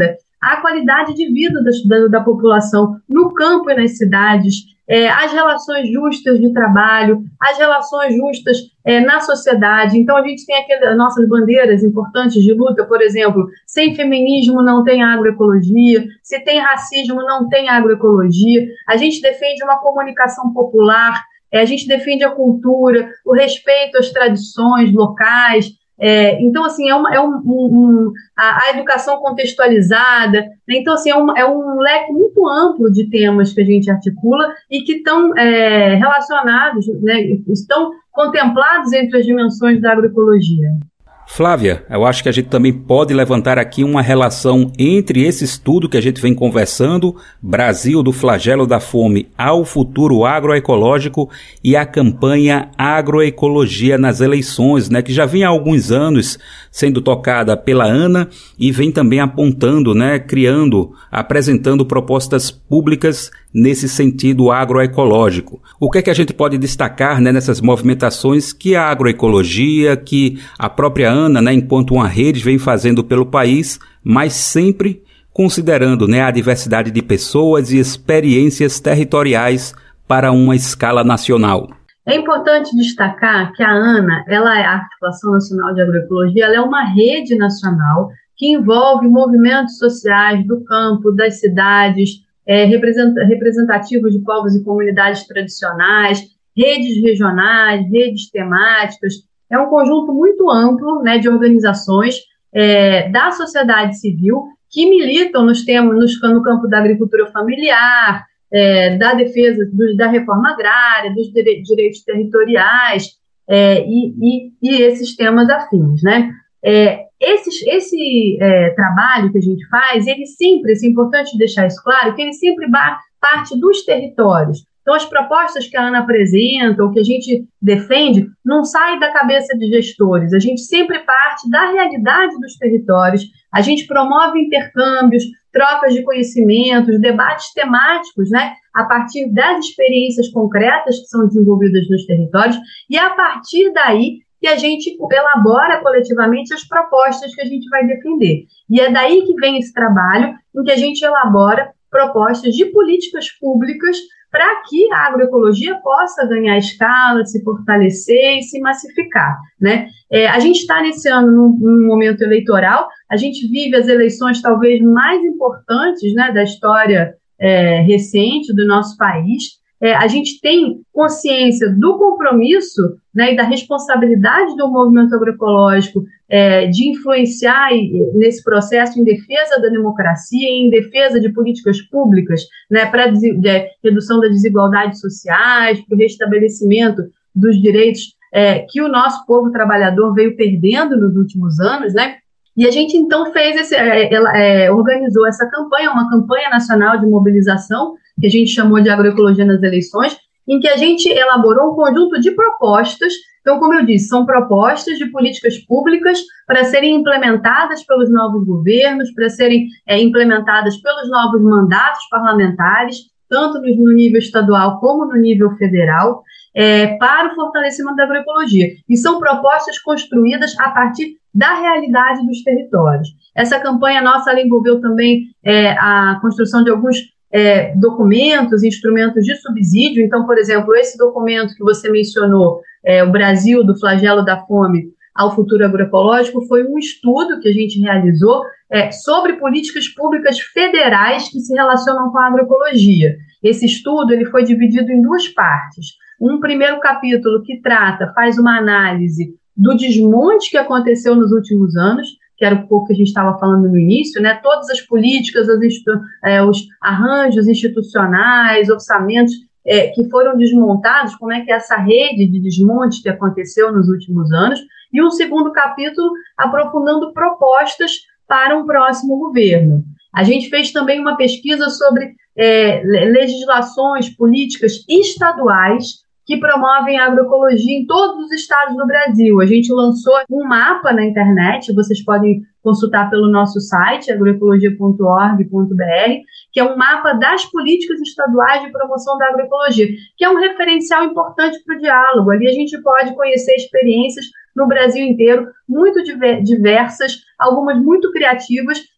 a qualidade de vida das, da, da população no campo e nas cidades, é, as relações justas de trabalho, as relações justas é, na sociedade. Então, a gente tem aqui as nossas bandeiras importantes de luta, por exemplo, sem feminismo não tem agroecologia, se tem racismo não tem agroecologia. A gente defende uma comunicação popular, é, a gente defende a cultura, o respeito às tradições locais. É, então, assim, é, uma, é um, um, um, a, a educação contextualizada, né? Então, assim, é um, é um leque muito amplo de temas que a gente articula e que estão é, relacionados, né, estão contemplados entre as dimensões da agroecologia. Flávia, eu acho que a gente também pode levantar aqui uma relação entre esse estudo que a gente vem conversando, Brasil do flagelo da fome ao futuro agroecológico, e a campanha Agroecologia nas Eleições, né, que já vinha há alguns anos sendo tocada pela ANA e vem também apontando, né, criando, apresentando propostas públicas nesse sentido agroecológico. O que é que a gente pode destacar, né, nessas movimentações que a agroecologia, que a própria ANA, né, enquanto uma rede, vem fazendo pelo país, mas sempre considerando, né, a diversidade de pessoas e experiências territoriais para uma escala nacional? É importante destacar que a ANA, ela é a Articulação Nacional de Agroecologia, ela é uma rede nacional que envolve movimentos sociais do campo, das cidades, É, representativos de povos e comunidades tradicionais, redes regionais, redes temáticas. É um conjunto muito amplo, né, de organizações é, da sociedade civil que militam nos temas, nos, no campo da agricultura familiar, é, da defesa do, da reforma agrária, dos dire, direitos territoriais é, e, e, e esses temas afins, né? É, esse esse é, trabalho que a gente faz, ele sempre, é importante deixar isso claro, que ele sempre parte dos territórios. Então, as propostas que a ANA apresenta, ou que a gente defende, não sai da cabeça de gestores. A gente sempre parte da realidade dos territórios, a gente promove intercâmbios, trocas de conhecimentos, debates temáticos, né, a partir das experiências concretas que são desenvolvidas nos territórios, e a partir daí que a gente elabora coletivamente as propostas que a gente vai defender. E é daí que vem esse trabalho em que a gente elabora propostas de políticas públicas para que a agroecologia possa ganhar escala, se fortalecer e se massificar, né? É, a gente está nesse ano num, num momento eleitoral, a gente vive as eleições talvez mais importantes, né, da história é, recente do nosso país. É, a gente tem consciência do compromisso, né, e da responsabilidade do movimento agroecológico é, de influenciar nesse processo em defesa da democracia, em defesa de políticas públicas, né, para a redução das desigualdades sociais, para o restabelecimento dos direitos é, que o nosso povo trabalhador veio perdendo nos últimos anos, né? E a gente, então, fez esse, é, é, organizou essa campanha, uma campanha nacional de mobilização, que a gente chamou de Agroecologia nas Eleições, em que a gente elaborou um conjunto de propostas. Então, como eu disse, são propostas de políticas públicas para serem implementadas pelos novos governos, para serem é, implementadas pelos novos mandatos parlamentares, tanto no nível estadual como no nível federal, é, para o fortalecimento da agroecologia. E são propostas construídas a partir da realidade dos territórios. Essa campanha nossa ela envolveu também é, a construção de alguns é, documentos, instrumentos de subsídio. Então, por exemplo, esse documento que você mencionou, é, o Brasil do flagelo da fome ao futuro agroecológico, foi um estudo que a gente realizou é, sobre políticas públicas federais que se relacionam com a agroecologia. Esse estudo ele foi dividido em duas partes. Um primeiro capítulo que trata, faz uma análise do desmonte que aconteceu nos últimos anos, que era um pouco que a gente estava falando no início, né? Todas as políticas, as é, os arranjos institucionais, orçamentos é, que foram desmontados, como é que é essa rede de desmonte que aconteceu nos últimos anos, e um segundo capítulo aprofundando propostas para um próximo governo. A gente fez também uma pesquisa sobre é, legislações, políticas estaduais que promovem a agroecologia em todos os estados do Brasil. A gente lançou um mapa na internet, vocês podem consultar pelo nosso site, agroecologia ponto org ponto b r, que é um mapa das políticas estaduais de promoção da agroecologia, que é um referencial importante para o diálogo. Ali a gente pode conhecer experiências no Brasil inteiro, muito diversas, algumas muito criativas,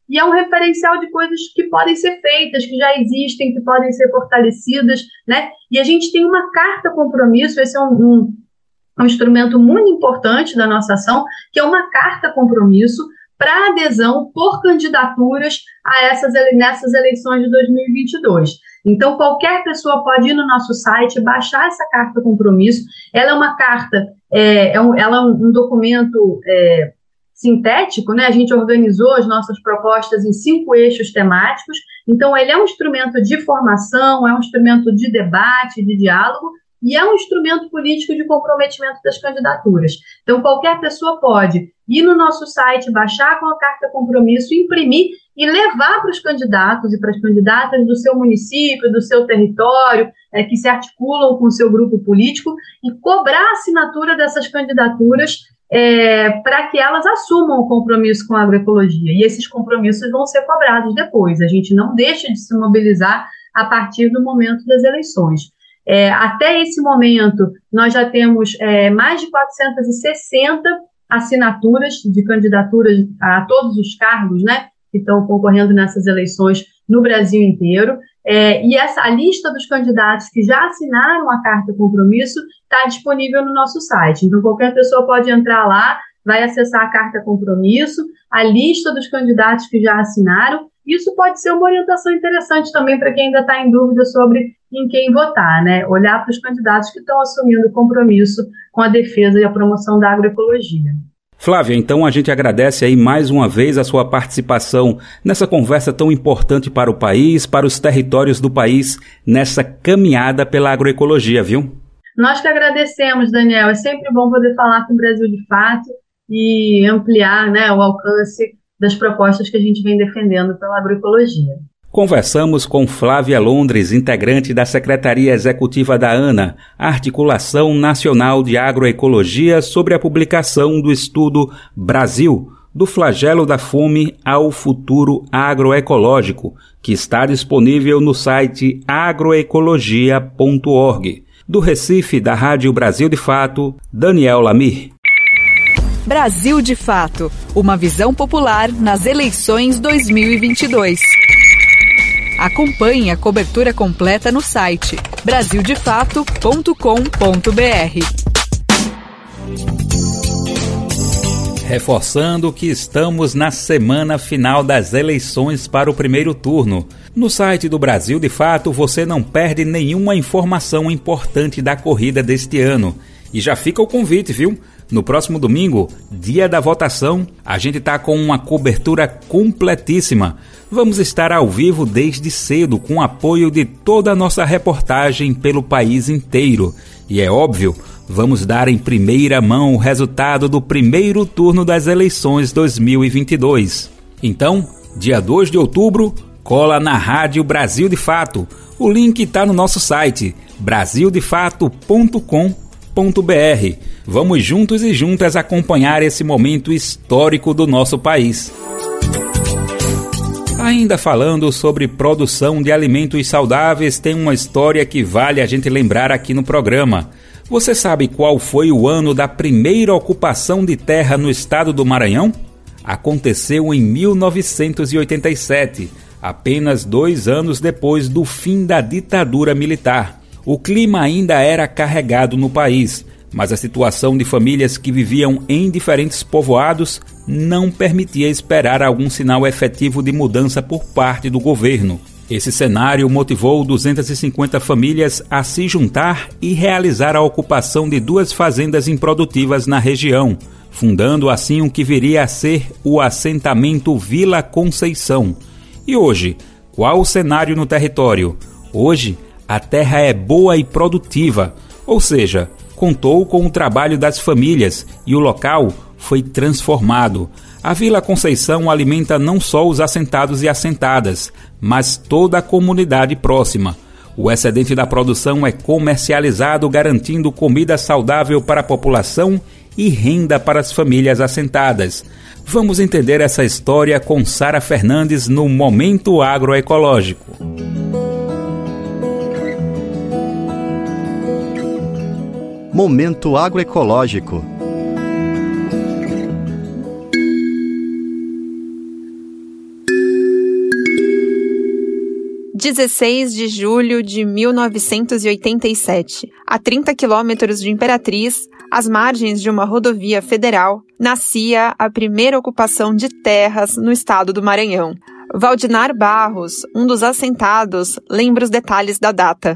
e é um referencial de coisas que podem ser feitas, que já existem, que podem ser fortalecidas, né? E a gente tem uma carta compromisso, esse é um, um, um instrumento muito importante da nossa ação, que é uma carta compromisso para adesão por candidaturas a essas, nessas eleições de dois mil e vinte e dois. Então, qualquer pessoa pode ir no nosso site, baixar essa carta compromisso. Ela é uma carta, é, é um, ela é um, um documento é, sintético, né? A gente organizou as nossas propostas em cinco eixos temáticos. Então, ele é um instrumento de formação, é um instrumento de debate, de diálogo, e é um instrumento político de comprometimento das candidaturas. Então, qualquer pessoa pode ir no nosso site, baixar com a carta compromisso, imprimir e levar para os candidatos e para as candidatas do seu município, do seu território, é, que se articulam com o seu grupo político, e cobrar a assinatura dessas candidaturas é, para que elas assumam o compromisso com a agroecologia. E esses compromissos vão ser cobrados depois. A gente não deixa de se mobilizar a partir do momento das eleições. É, até esse momento, nós já temos é, mais de quatrocentas e sessenta assinaturas de candidaturas a todos os cargos, né, que estão concorrendo nessas eleições no Brasil inteiro. É, e essa, a lista dos candidatos que já assinaram a carta compromisso está disponível no nosso site. Então, qualquer pessoa pode entrar lá, vai acessar a carta compromisso, a lista dos candidatos que já assinaram. Isso pode ser uma orientação interessante também para quem ainda está em dúvida sobre em quem votar, né? Olhar para os candidatos que estão assumindo compromisso com a defesa e a promoção da agroecologia. Flávia, então a gente agradece aí mais uma vez a sua participação nessa conversa tão importante para o país, para os territórios do país, nessa caminhada pela agroecologia, viu? Nós que agradecemos, Daniel. É sempre bom poder falar com o Brasil de Fato e ampliar, né, o alcance das propostas que a gente vem defendendo pela agroecologia. Conversamos com Flávia Londres, integrante da Secretaria Executiva da ANA, Articulação Nacional de Agroecologia, sobre a publicação do estudo Brasil, do flagelo da fome ao futuro agroecológico, que está disponível no site agroecologia ponto org. Do Recife, da Rádio Brasil de Fato, Daniel Lamir. Brasil de Fato, uma visão popular nas eleições dois mil e vinte e dois. Acompanhe a cobertura completa no site brasil de fato ponto com ponto b r. Reforçando que estamos na semana final das eleições para o primeiro turno. No site do Brasil de Fato você não perde nenhuma informação importante da corrida deste ano. E já fica o convite, viu? No próximo domingo, dia da votação, a gente está com uma cobertura completíssima. Vamos estar ao vivo desde cedo, com apoio de toda a nossa reportagem pelo país inteiro. E é óbvio, vamos dar em primeira mão o resultado do primeiro turno das eleições dois mil e vinte e dois. Então, dia dois de outubro, cola na Rádio Brasil de Fato. O link está no nosso site, brasil de fato ponto com ponto b r. Vamos juntos e juntas acompanhar esse momento histórico do nosso país. Ainda falando sobre produção de alimentos saudáveis, tem uma história que vale a gente lembrar aqui no programa. Você sabe qual foi o ano da primeira ocupação de terra no estado do Maranhão? Aconteceu em mil novecentos e oitenta e sete, apenas dois anos depois do fim da ditadura militar. O clima ainda era carregado no país, mas a situação de famílias que viviam em diferentes povoados não permitia esperar algum sinal efetivo de mudança por parte do governo. Esse cenário motivou duzentas e cinquenta famílias a se juntar e realizar a ocupação de duas fazendas improdutivas na região, fundando assim o que viria a ser o assentamento Vila Conceição. E hoje, qual o cenário no território? Hoje, a terra é boa e produtiva, ou seja, contou com o trabalho das famílias e o local foi transformado. A Vila Conceição alimenta não só os assentados e assentadas, mas toda a comunidade próxima. O excedente da produção é comercializado, garantindo comida saudável para a população e renda para as famílias assentadas. Vamos entender essa história com Sara Fernandes no Momento Agroecológico. Momento Agroecológico. dezesseis de julho de mil novecentos e oitenta e sete, a trinta quilômetros de Imperatriz, às margens de uma rodovia federal, nascia a primeira ocupação de terras no estado do Maranhão. Valdinar Barros, um dos assentados, lembra os detalhes da data.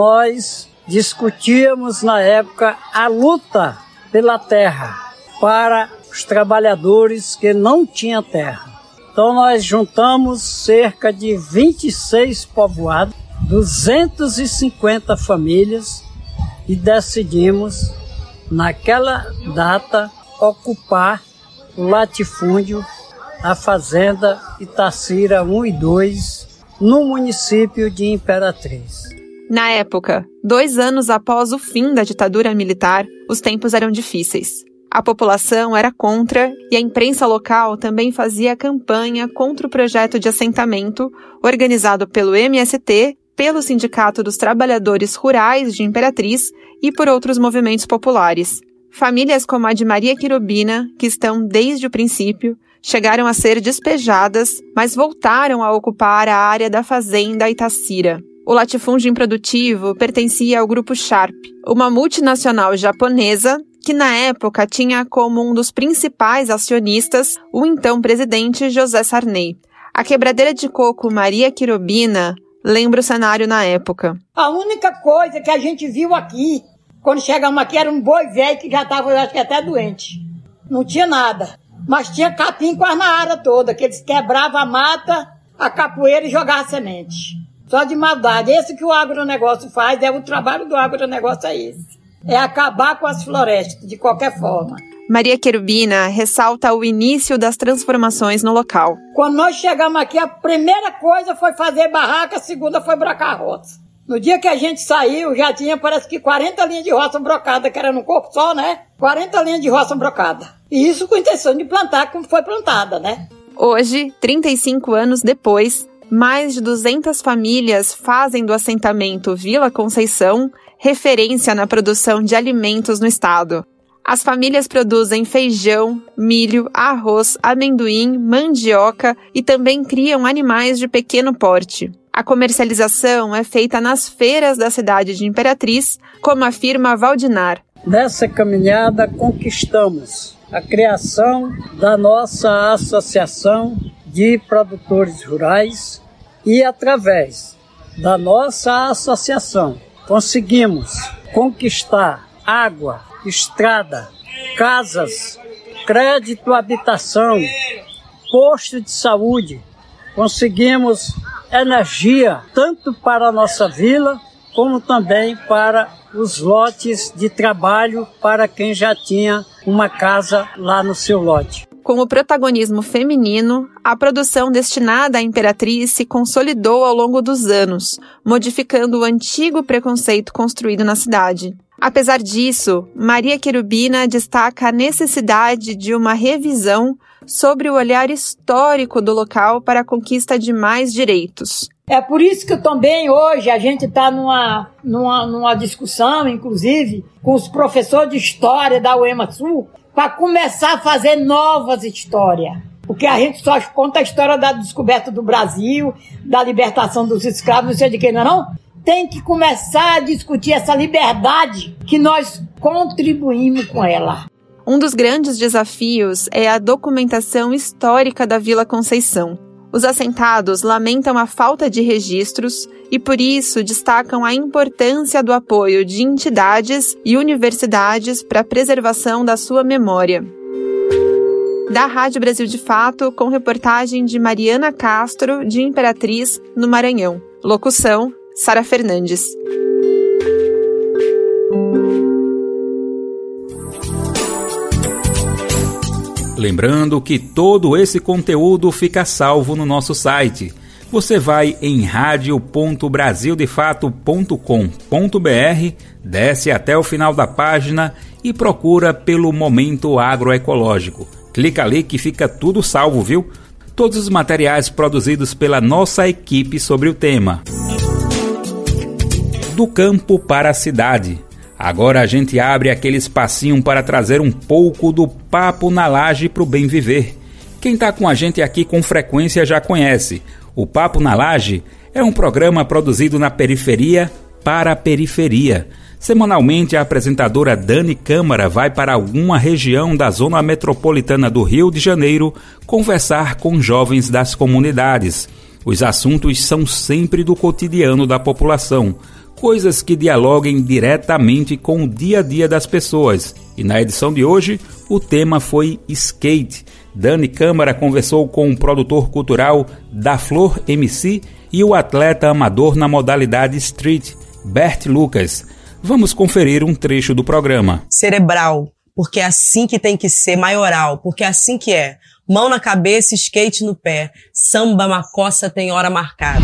Nós discutíamos na época a luta pela terra para os trabalhadores que não tinham terra. Então nós juntamos cerca de vinte e seis povoados, duzentas e cinquenta famílias e decidimos, naquela data, ocupar o latifúndio, a fazenda Itacira um e dois, no município de Imperatriz. Na época, dois anos após o fim da ditadura militar, os tempos eram difíceis. A população era contra e a imprensa local também fazia campanha contra o projeto de assentamento organizado pelo M S T, pelo Sindicato dos Trabalhadores Rurais de Imperatriz e por outros movimentos populares. Famílias como a de Maria Quirobina, que estão desde o princípio, chegaram a ser despejadas, mas voltaram a ocupar a área da fazenda Itacira. O latifúndio improdutivo pertencia ao Grupo Sharp, uma multinacional japonesa que na época tinha como um dos principais acionistas o então presidente José Sarney. A quebradeira de coco Maria Quirobina lembra o cenário na época. A única coisa que a gente viu aqui, quando chegamos aqui, era um boi velho que já estava, eu acho que até doente. Não tinha nada, mas tinha capim quase na área toda, que eles quebravam a mata, a capoeira e jogavam semente. Só de maldade. Esse que o agronegócio faz, é o trabalho do agronegócio é esse. É acabar com as florestas, de qualquer forma. Maria Quirobina ressalta o início das transformações no local. Quando nós chegamos aqui, a primeira coisa foi fazer barraca, a segunda foi brocar a roça. No dia que a gente saiu, já tinha, parece que quarenta linhas de roça brocada, que era num corpo só, né? quarenta linhas de roça brocada. E isso com a intenção de plantar como foi plantada, né? Hoje, trinta e cinco anos depois, mais de duzentas famílias fazem do assentamento Vila Conceição referência na produção de alimentos no estado. As famílias produzem feijão, milho, arroz, amendoim, mandioca e também criam animais de pequeno porte. A comercialização é feita nas feiras da cidade de Imperatriz, como afirma Valdinar. Nessa caminhada conquistamos a criação da nossa Associação de Produtores Rurais e, através da nossa associação, conseguimos conquistar água, estrada, casas, crédito habitação, posto de saúde. Conseguimos energia tanto para a nossa vila como também para os lotes de trabalho para quem já tinha uma casa lá no seu lote. Com o protagonismo feminino, a produção destinada à Imperatriz se consolidou ao longo dos anos, modificando o antigo preconceito construído na cidade. Apesar disso, Maria Quirobina destaca a necessidade de uma revisão sobre o olhar histórico do local para a conquista de mais direitos. É por isso que também hoje a gente está numa, numa, numa discussão, inclusive, com os professores de História da U E M A Sul, para começar a fazer novas histórias. Porque a gente só conta a história da descoberta do Brasil, da libertação dos escravos, não sei de quem, não é não? Tem que começar a discutir essa liberdade que nós contribuímos com ela. Um dos grandes desafios é a documentação histórica da Vila Conceição. Os assentados lamentam a falta de registros e, por isso, destacam a importância do apoio de entidades e universidades para a preservação da sua memória. Da Rádio Brasil de Fato, com reportagem de Mariana Castro, de Imperatriz, no Maranhão. Locução, Sara Fernandes. Lembrando que todo esse conteúdo fica salvo no nosso site. Você vai em radio ponto brasil de fato ponto com ponto b r, desce até o final da página e procura pelo Momento Agroecológico. Clica ali que fica tudo salvo, viu? Todos os materiais produzidos pela nossa equipe sobre o tema. Do campo para a cidade. Agora a gente abre aquele espacinho para trazer um pouco do papo na laje para o bem viver. Quem está com a gente aqui com frequência já conhece. O Papo na Laje É um programa produzido na periferia para a periferia. Semanalmente, a apresentadora Dani Câmara vai para alguma região da zona metropolitana do Rio de Janeiro conversar com jovens das comunidades. Os assuntos são sempre do cotidiano da população, coisas que dialoguem diretamente com o dia a dia das pessoas. E na edição de hoje, o tema foi skate. Dani Câmara conversou com o produtor cultural Da Flor M C e o atleta amador na modalidade street, Bert Lucas. Vamos conferir um trecho do programa. Cerebral, porque é assim que tem que ser. Maioral, porque é assim que é. Mão na cabeça, skate no pé. Samba macossa tem hora marcada.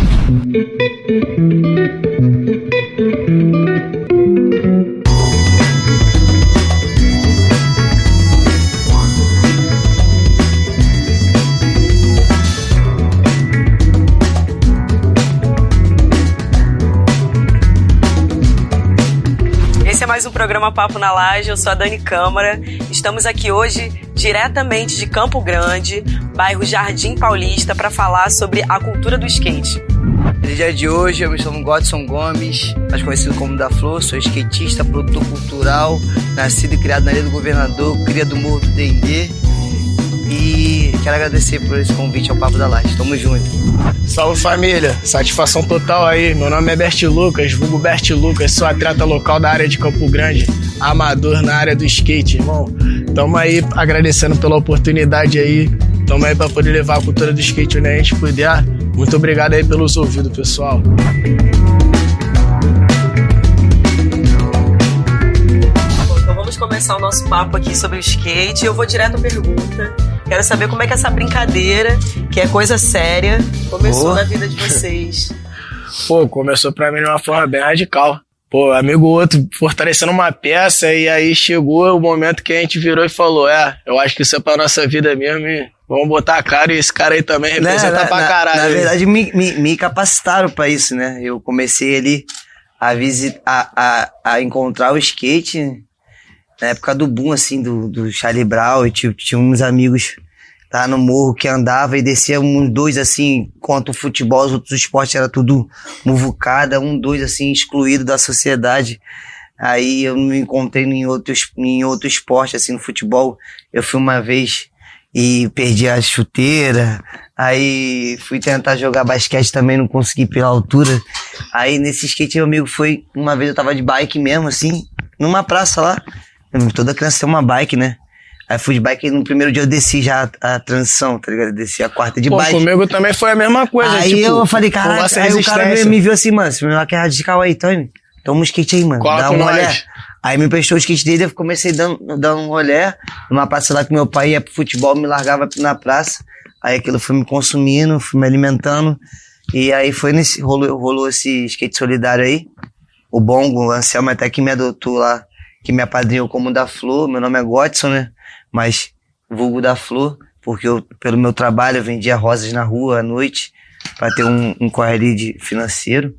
Esse é mais um programa Papo na Laje, eu sou a Dani Câmara. Estamos aqui hoje diretamente de Campo Grande, bairro Jardim Paulista, para falar sobre a cultura do skate. No dia de hoje eu me chamo Godson Gomes, mais conhecido como Da Flor, sou skatista, produtor cultural, nascido e criado na Ilha do Governador, cria do Morro do Dendê. E quero agradecer por esse convite ao Papo da Laje. Tamo junto. Salve família, satisfação total aí. Meu nome é Bert Lucas, vulgo Bert Lucas, sou atleta local da área de Campo Grande, amador na área do skate, irmão. Tamo aí agradecendo pela oportunidade aí, tamo aí pra poder levar a cultura do skate onde a gente puder. Muito obrigado aí pelos ouvidos, pessoal. Então vamos começar o nosso papo aqui sobre o skate. Eu vou direto à pergunta. Quero saber como é que essa brincadeira, que é coisa séria, começou oh. na vida de vocês. Pô, começou pra mim de uma forma bem radical. Pô, amigo outro fortalecendo uma peça e aí chegou o momento que a gente virou e falou, é, eu acho que isso é pra nossa vida mesmo e vamos botar a cara e esse cara aí também representa na, pra na, caralho. Na verdade, me, me, me capacitaram pra isso, né? Eu comecei ali a, visit, a, a, a encontrar o skate na época do boom, assim, do, do Charlie Brown, e tinha, tinha uns amigos lá no morro que andava e descia uns dois, assim, quanto o futebol, os outros esportes era tudo muvucada, um, dois, assim, excluído da sociedade. Aí eu me encontrei em outro, em outro esporte, assim, no futebol. Eu fui uma vez e perdi a chuteira, aí fui tentar jogar basquete também, não consegui pela altura. Aí nesse skate meu amigo foi, uma vez eu tava de bike mesmo, assim, numa praça lá. Toda criança tem uma bike, né? Aí fui de bike e no primeiro dia eu desci já a, a transição, tá ligado? Eu desci a quarta de Pô, bike. Comigo também foi a mesma coisa. Aí tipo, eu falei, caraca, aí o cara me, me viu assim, mano, você me vai querer radical aí, Tony? Toma um skate aí, mano, Qual dá um olé. Aí me emprestou o skate dele, eu comecei dando, dando um olé, numa praça lá que meu pai ia pro futebol, me largava na praça. Aí aquilo foi me consumindo, fui me alimentando. E aí foi nesse, rolou, rolou esse skate solidário aí. O Bongo, o Anselmo até que me adotou lá, que me apadrinhou como Da Flor. Meu nome é Godson, né? Mas vulgo Da Flor, porque eu, pelo meu trabalho, eu vendia rosas na rua à noite pra ter um, um corre de financeiro.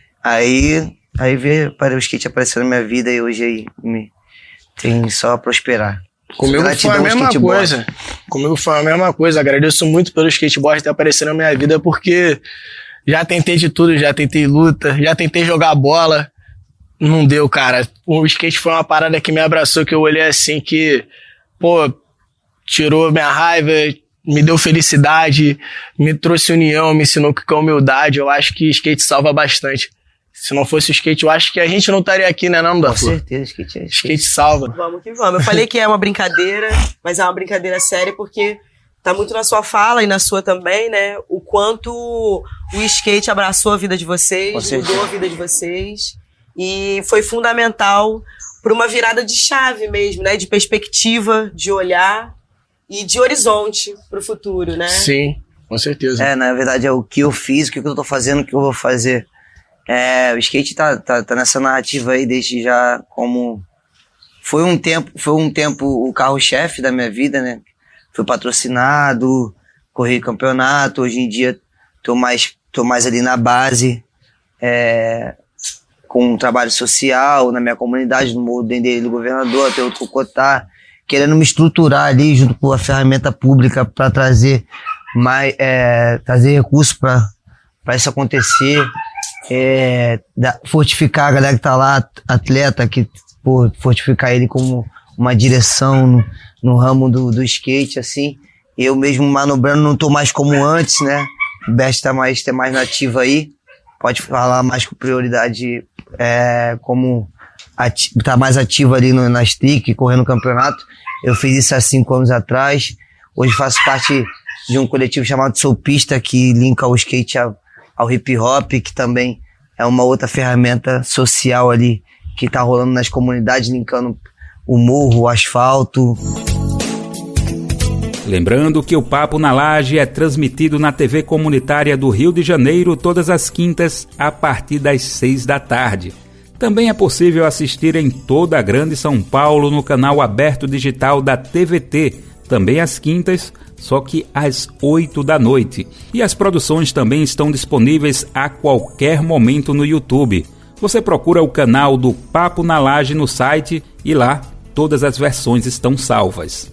Aí, aí veio para o skate apareceu na minha vida e hoje aí me tem só a prosperar. Comigo foi a mesma coisa. Comigo foi a mesma coisa. Agradeço muito pelo skateboard ter aparecido na minha vida, porque já tentei de tudo, já tentei luta, já tentei jogar bola. Não deu, cara. O skate foi uma parada que me abraçou, que eu olhei assim, que, pô, tirou minha raiva, me deu felicidade, me trouxe união, me ensinou que com humildade. Eu acho que skate salva bastante. Se não fosse o skate, eu acho que a gente não estaria aqui, né, não, Da Flor? Com certeza, skate é skate. Skate salva. Vamos que vamos. Eu falei que é uma brincadeira, mas é uma brincadeira séria porque tá muito na sua fala e na sua também, né? O quanto o skate abraçou a vida de vocês, mudou a vida de vocês. E foi fundamental para uma virada de chave mesmo, né? De perspectiva, de olhar e de horizonte para o futuro, né? Sim, com certeza. É, na verdade é o que eu fiz, o que eu tô fazendo, o que eu vou fazer. É, o skate tá, tá, tá nessa narrativa aí desde já como... Foi um tempo, foi um tempo o carro-chefe da minha vida, né? Fui patrocinado, corri campeonato, hoje em dia tô mais, tô mais ali na base, é... com um trabalho social na minha comunidade, no Morro do Dendê do Governador, até o Cocotá, querendo me estruturar ali junto com a ferramenta pública para trazer mais, é, trazer recursos para para isso acontecer, é, da, fortificar a galera que tá lá, atleta, que, pô, fortificar ele como uma direção no, no ramo do, do skate, assim. Eu mesmo manobrando não tô mais como antes, né? O Best tá mais, tá mais nativo aí, pode falar mais com prioridade, é, como ati- tá mais ativo ali no, na streak, correndo o campeonato. Eu fiz isso há cinco anos atrás. Hoje faço parte de um coletivo chamado Sou Pista, que linka o skate ao, ao hip hop, que também é uma outra ferramenta social ali, que tá rolando nas comunidades, linkando o morro, o asfalto. Lembrando que o Papo na Laje é transmitido na T V comunitária do Rio de Janeiro todas as quintas, a partir das seis da tarde. Também é possível assistir em toda a Grande São Paulo no canal aberto digital da T V T, também às quintas, só que às oito da noite. E as produções também estão disponíveis a qualquer momento no YouTube. Você procura o canal do Papo na Laje no site e lá todas as versões estão salvas.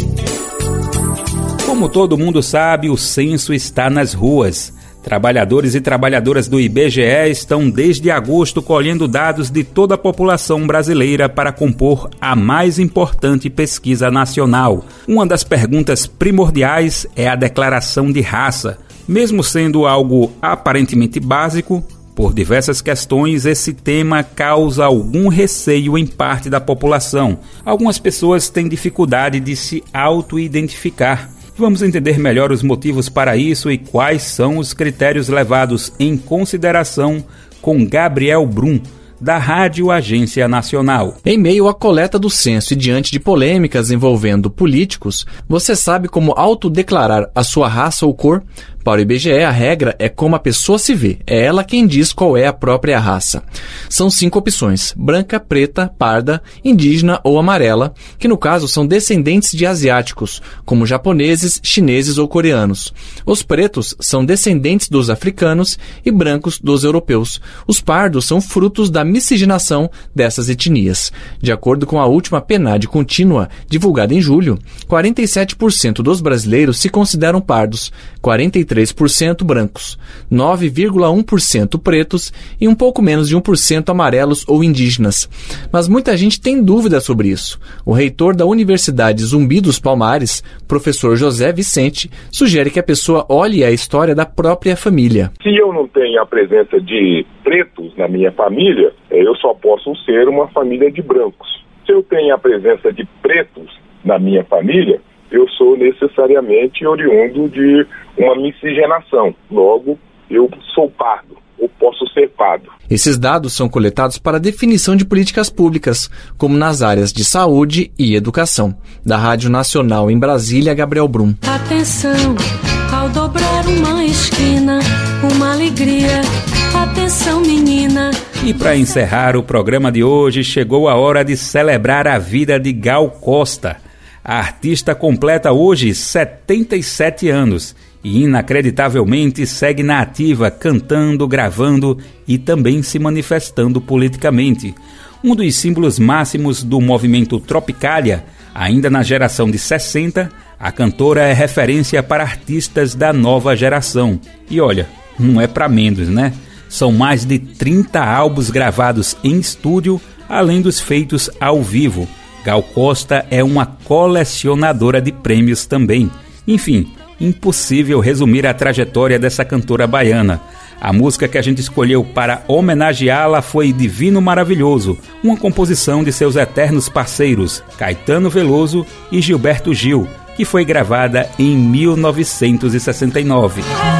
Como todo mundo sabe, o censo está nas ruas. Trabalhadores e trabalhadoras do I B G E estão desde agosto colhendo dados de toda a população brasileira para compor a mais importante pesquisa nacional. Uma das perguntas primordiais é a declaração de raça. Mesmo sendo algo aparentemente básico, por diversas questões, esse tema causa algum receio em parte da população. Algumas pessoas têm dificuldade de se auto-identificar. Vamos entender melhor os motivos para isso e quais são os critérios levados em consideração com Gabriel Brum, da Rádio Agência Nacional. Em meio à coleta do censo e diante de polêmicas envolvendo políticos, você sabe como autodeclarar a sua raça ou cor? Para o I B G E, a regra é como a pessoa se vê. É ela quem diz qual é a própria raça. São cinco opções: branca, preta, parda, indígena ou amarela, que no caso são descendentes de asiáticos, como japoneses, chineses ou coreanos. Os pretos são descendentes dos africanos e brancos dos europeus. Os pardos são frutos da miscigenação dessas etnias. De acordo com a última PNAD contínua, divulgada em julho, quarenta e sete por cento dos brasileiros se consideram pardos, quarenta e três por cento brancos, nove vírgula um por cento pretos e um pouco menos de um por cento amarelos ou indígenas. Mas muita gente tem dúvida sobre isso. O reitor da Universidade Zumbi dos Palmares, professor José Vicente, sugere que a pessoa olhe a história da própria família. Se eu não tenho a presença de pretos na minha família, eu só posso ser uma família de brancos. Se eu tenho a presença de pretos na minha família, eu sou necessariamente oriundo de uma miscigenação. Logo, eu sou pardo, ou posso ser pardo. Esses dados são coletados para definição de políticas públicas, como nas áreas de saúde e educação. Da Rádio Nacional em Brasília, Gabriel Brum. Atenção, ao dobrar uma esquina, uma alegria. Atenção, menina. E para encerrar o programa de hoje, chegou a hora de celebrar a vida de Gal Costa. A artista completa hoje setenta e sete anos e inacreditavelmente segue na ativa, cantando, gravando e também se manifestando politicamente. Um dos símbolos máximos do movimento Tropicália, ainda na geração de sessenta, a cantora é referência para artistas da nova geração. E olha, não é para menos, né? São mais de trinta álbuns gravados em estúdio, além dos feitos ao vivo. Gal Costa é uma colecionadora de prêmios também. Enfim, impossível resumir a trajetória dessa cantora baiana. A música que a gente escolheu para homenageá-la foi Divino Maravilhoso, uma composição de seus eternos parceiros, Caetano Veloso e Gilberto Gil, que foi gravada em mil novecentos e sessenta e nove.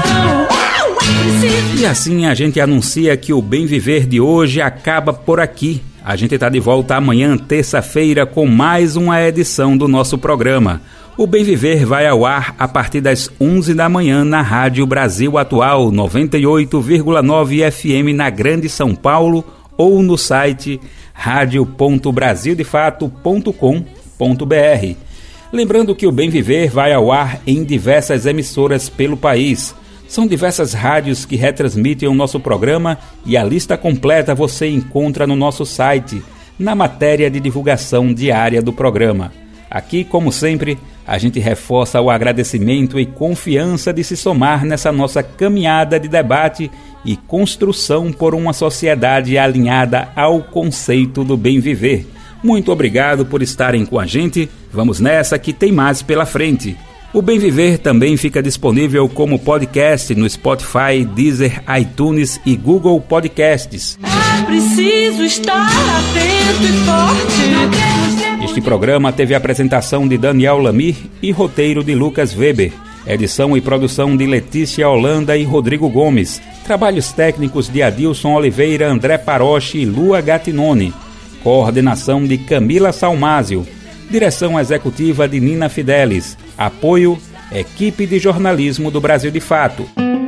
E assim a gente anuncia que o Bem Viver de hoje acaba por aqui. A gente está de volta amanhã, terça-feira, com mais uma edição do nosso programa. O Bem Viver vai ao ar a partir das onze da manhã na Rádio Brasil Atual, noventa e oito vírgula nove F M na Grande São Paulo ou no site rádio ponto brasil de fato ponto com ponto b r. Lembrando que o Bem Viver vai ao ar em diversas emissoras pelo país. São diversas rádios que retransmitem o nosso programa e a lista completa você encontra no nosso site, na matéria de divulgação diária do programa. Aqui, como sempre, A gente reforça o agradecimento e confiança de se somar nessa nossa caminhada de debate e construção por uma sociedade alinhada ao conceito do bem viver. Muito obrigado por estarem com a gente. Vamos nessa que tem mais pela frente. O Bem Viver também fica disponível como podcast no Spotify, Deezer, iTunes e Google Podcasts. É preciso estar atento e forte. Este programa teve a apresentação de Daniel Lamir e roteiro de Lucas Weber. Edição e produção de Letícia Holanda e Rodrigo Gomes. Trabalhos técnicos de Adilson Oliveira, André Paroche e Lua Gattinone. Coordenação de Camila Salmásio. Direção executiva de Nina Fidelis. Apoio, Equipe de Jornalismo do Brasil de Fato.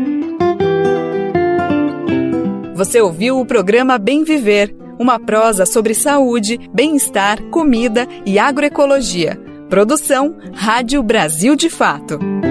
Você ouviu o programa Bem Viver, uma prosa sobre saúde, bem-estar, comida e agroecologia. Produção Rádio Brasil de Fato.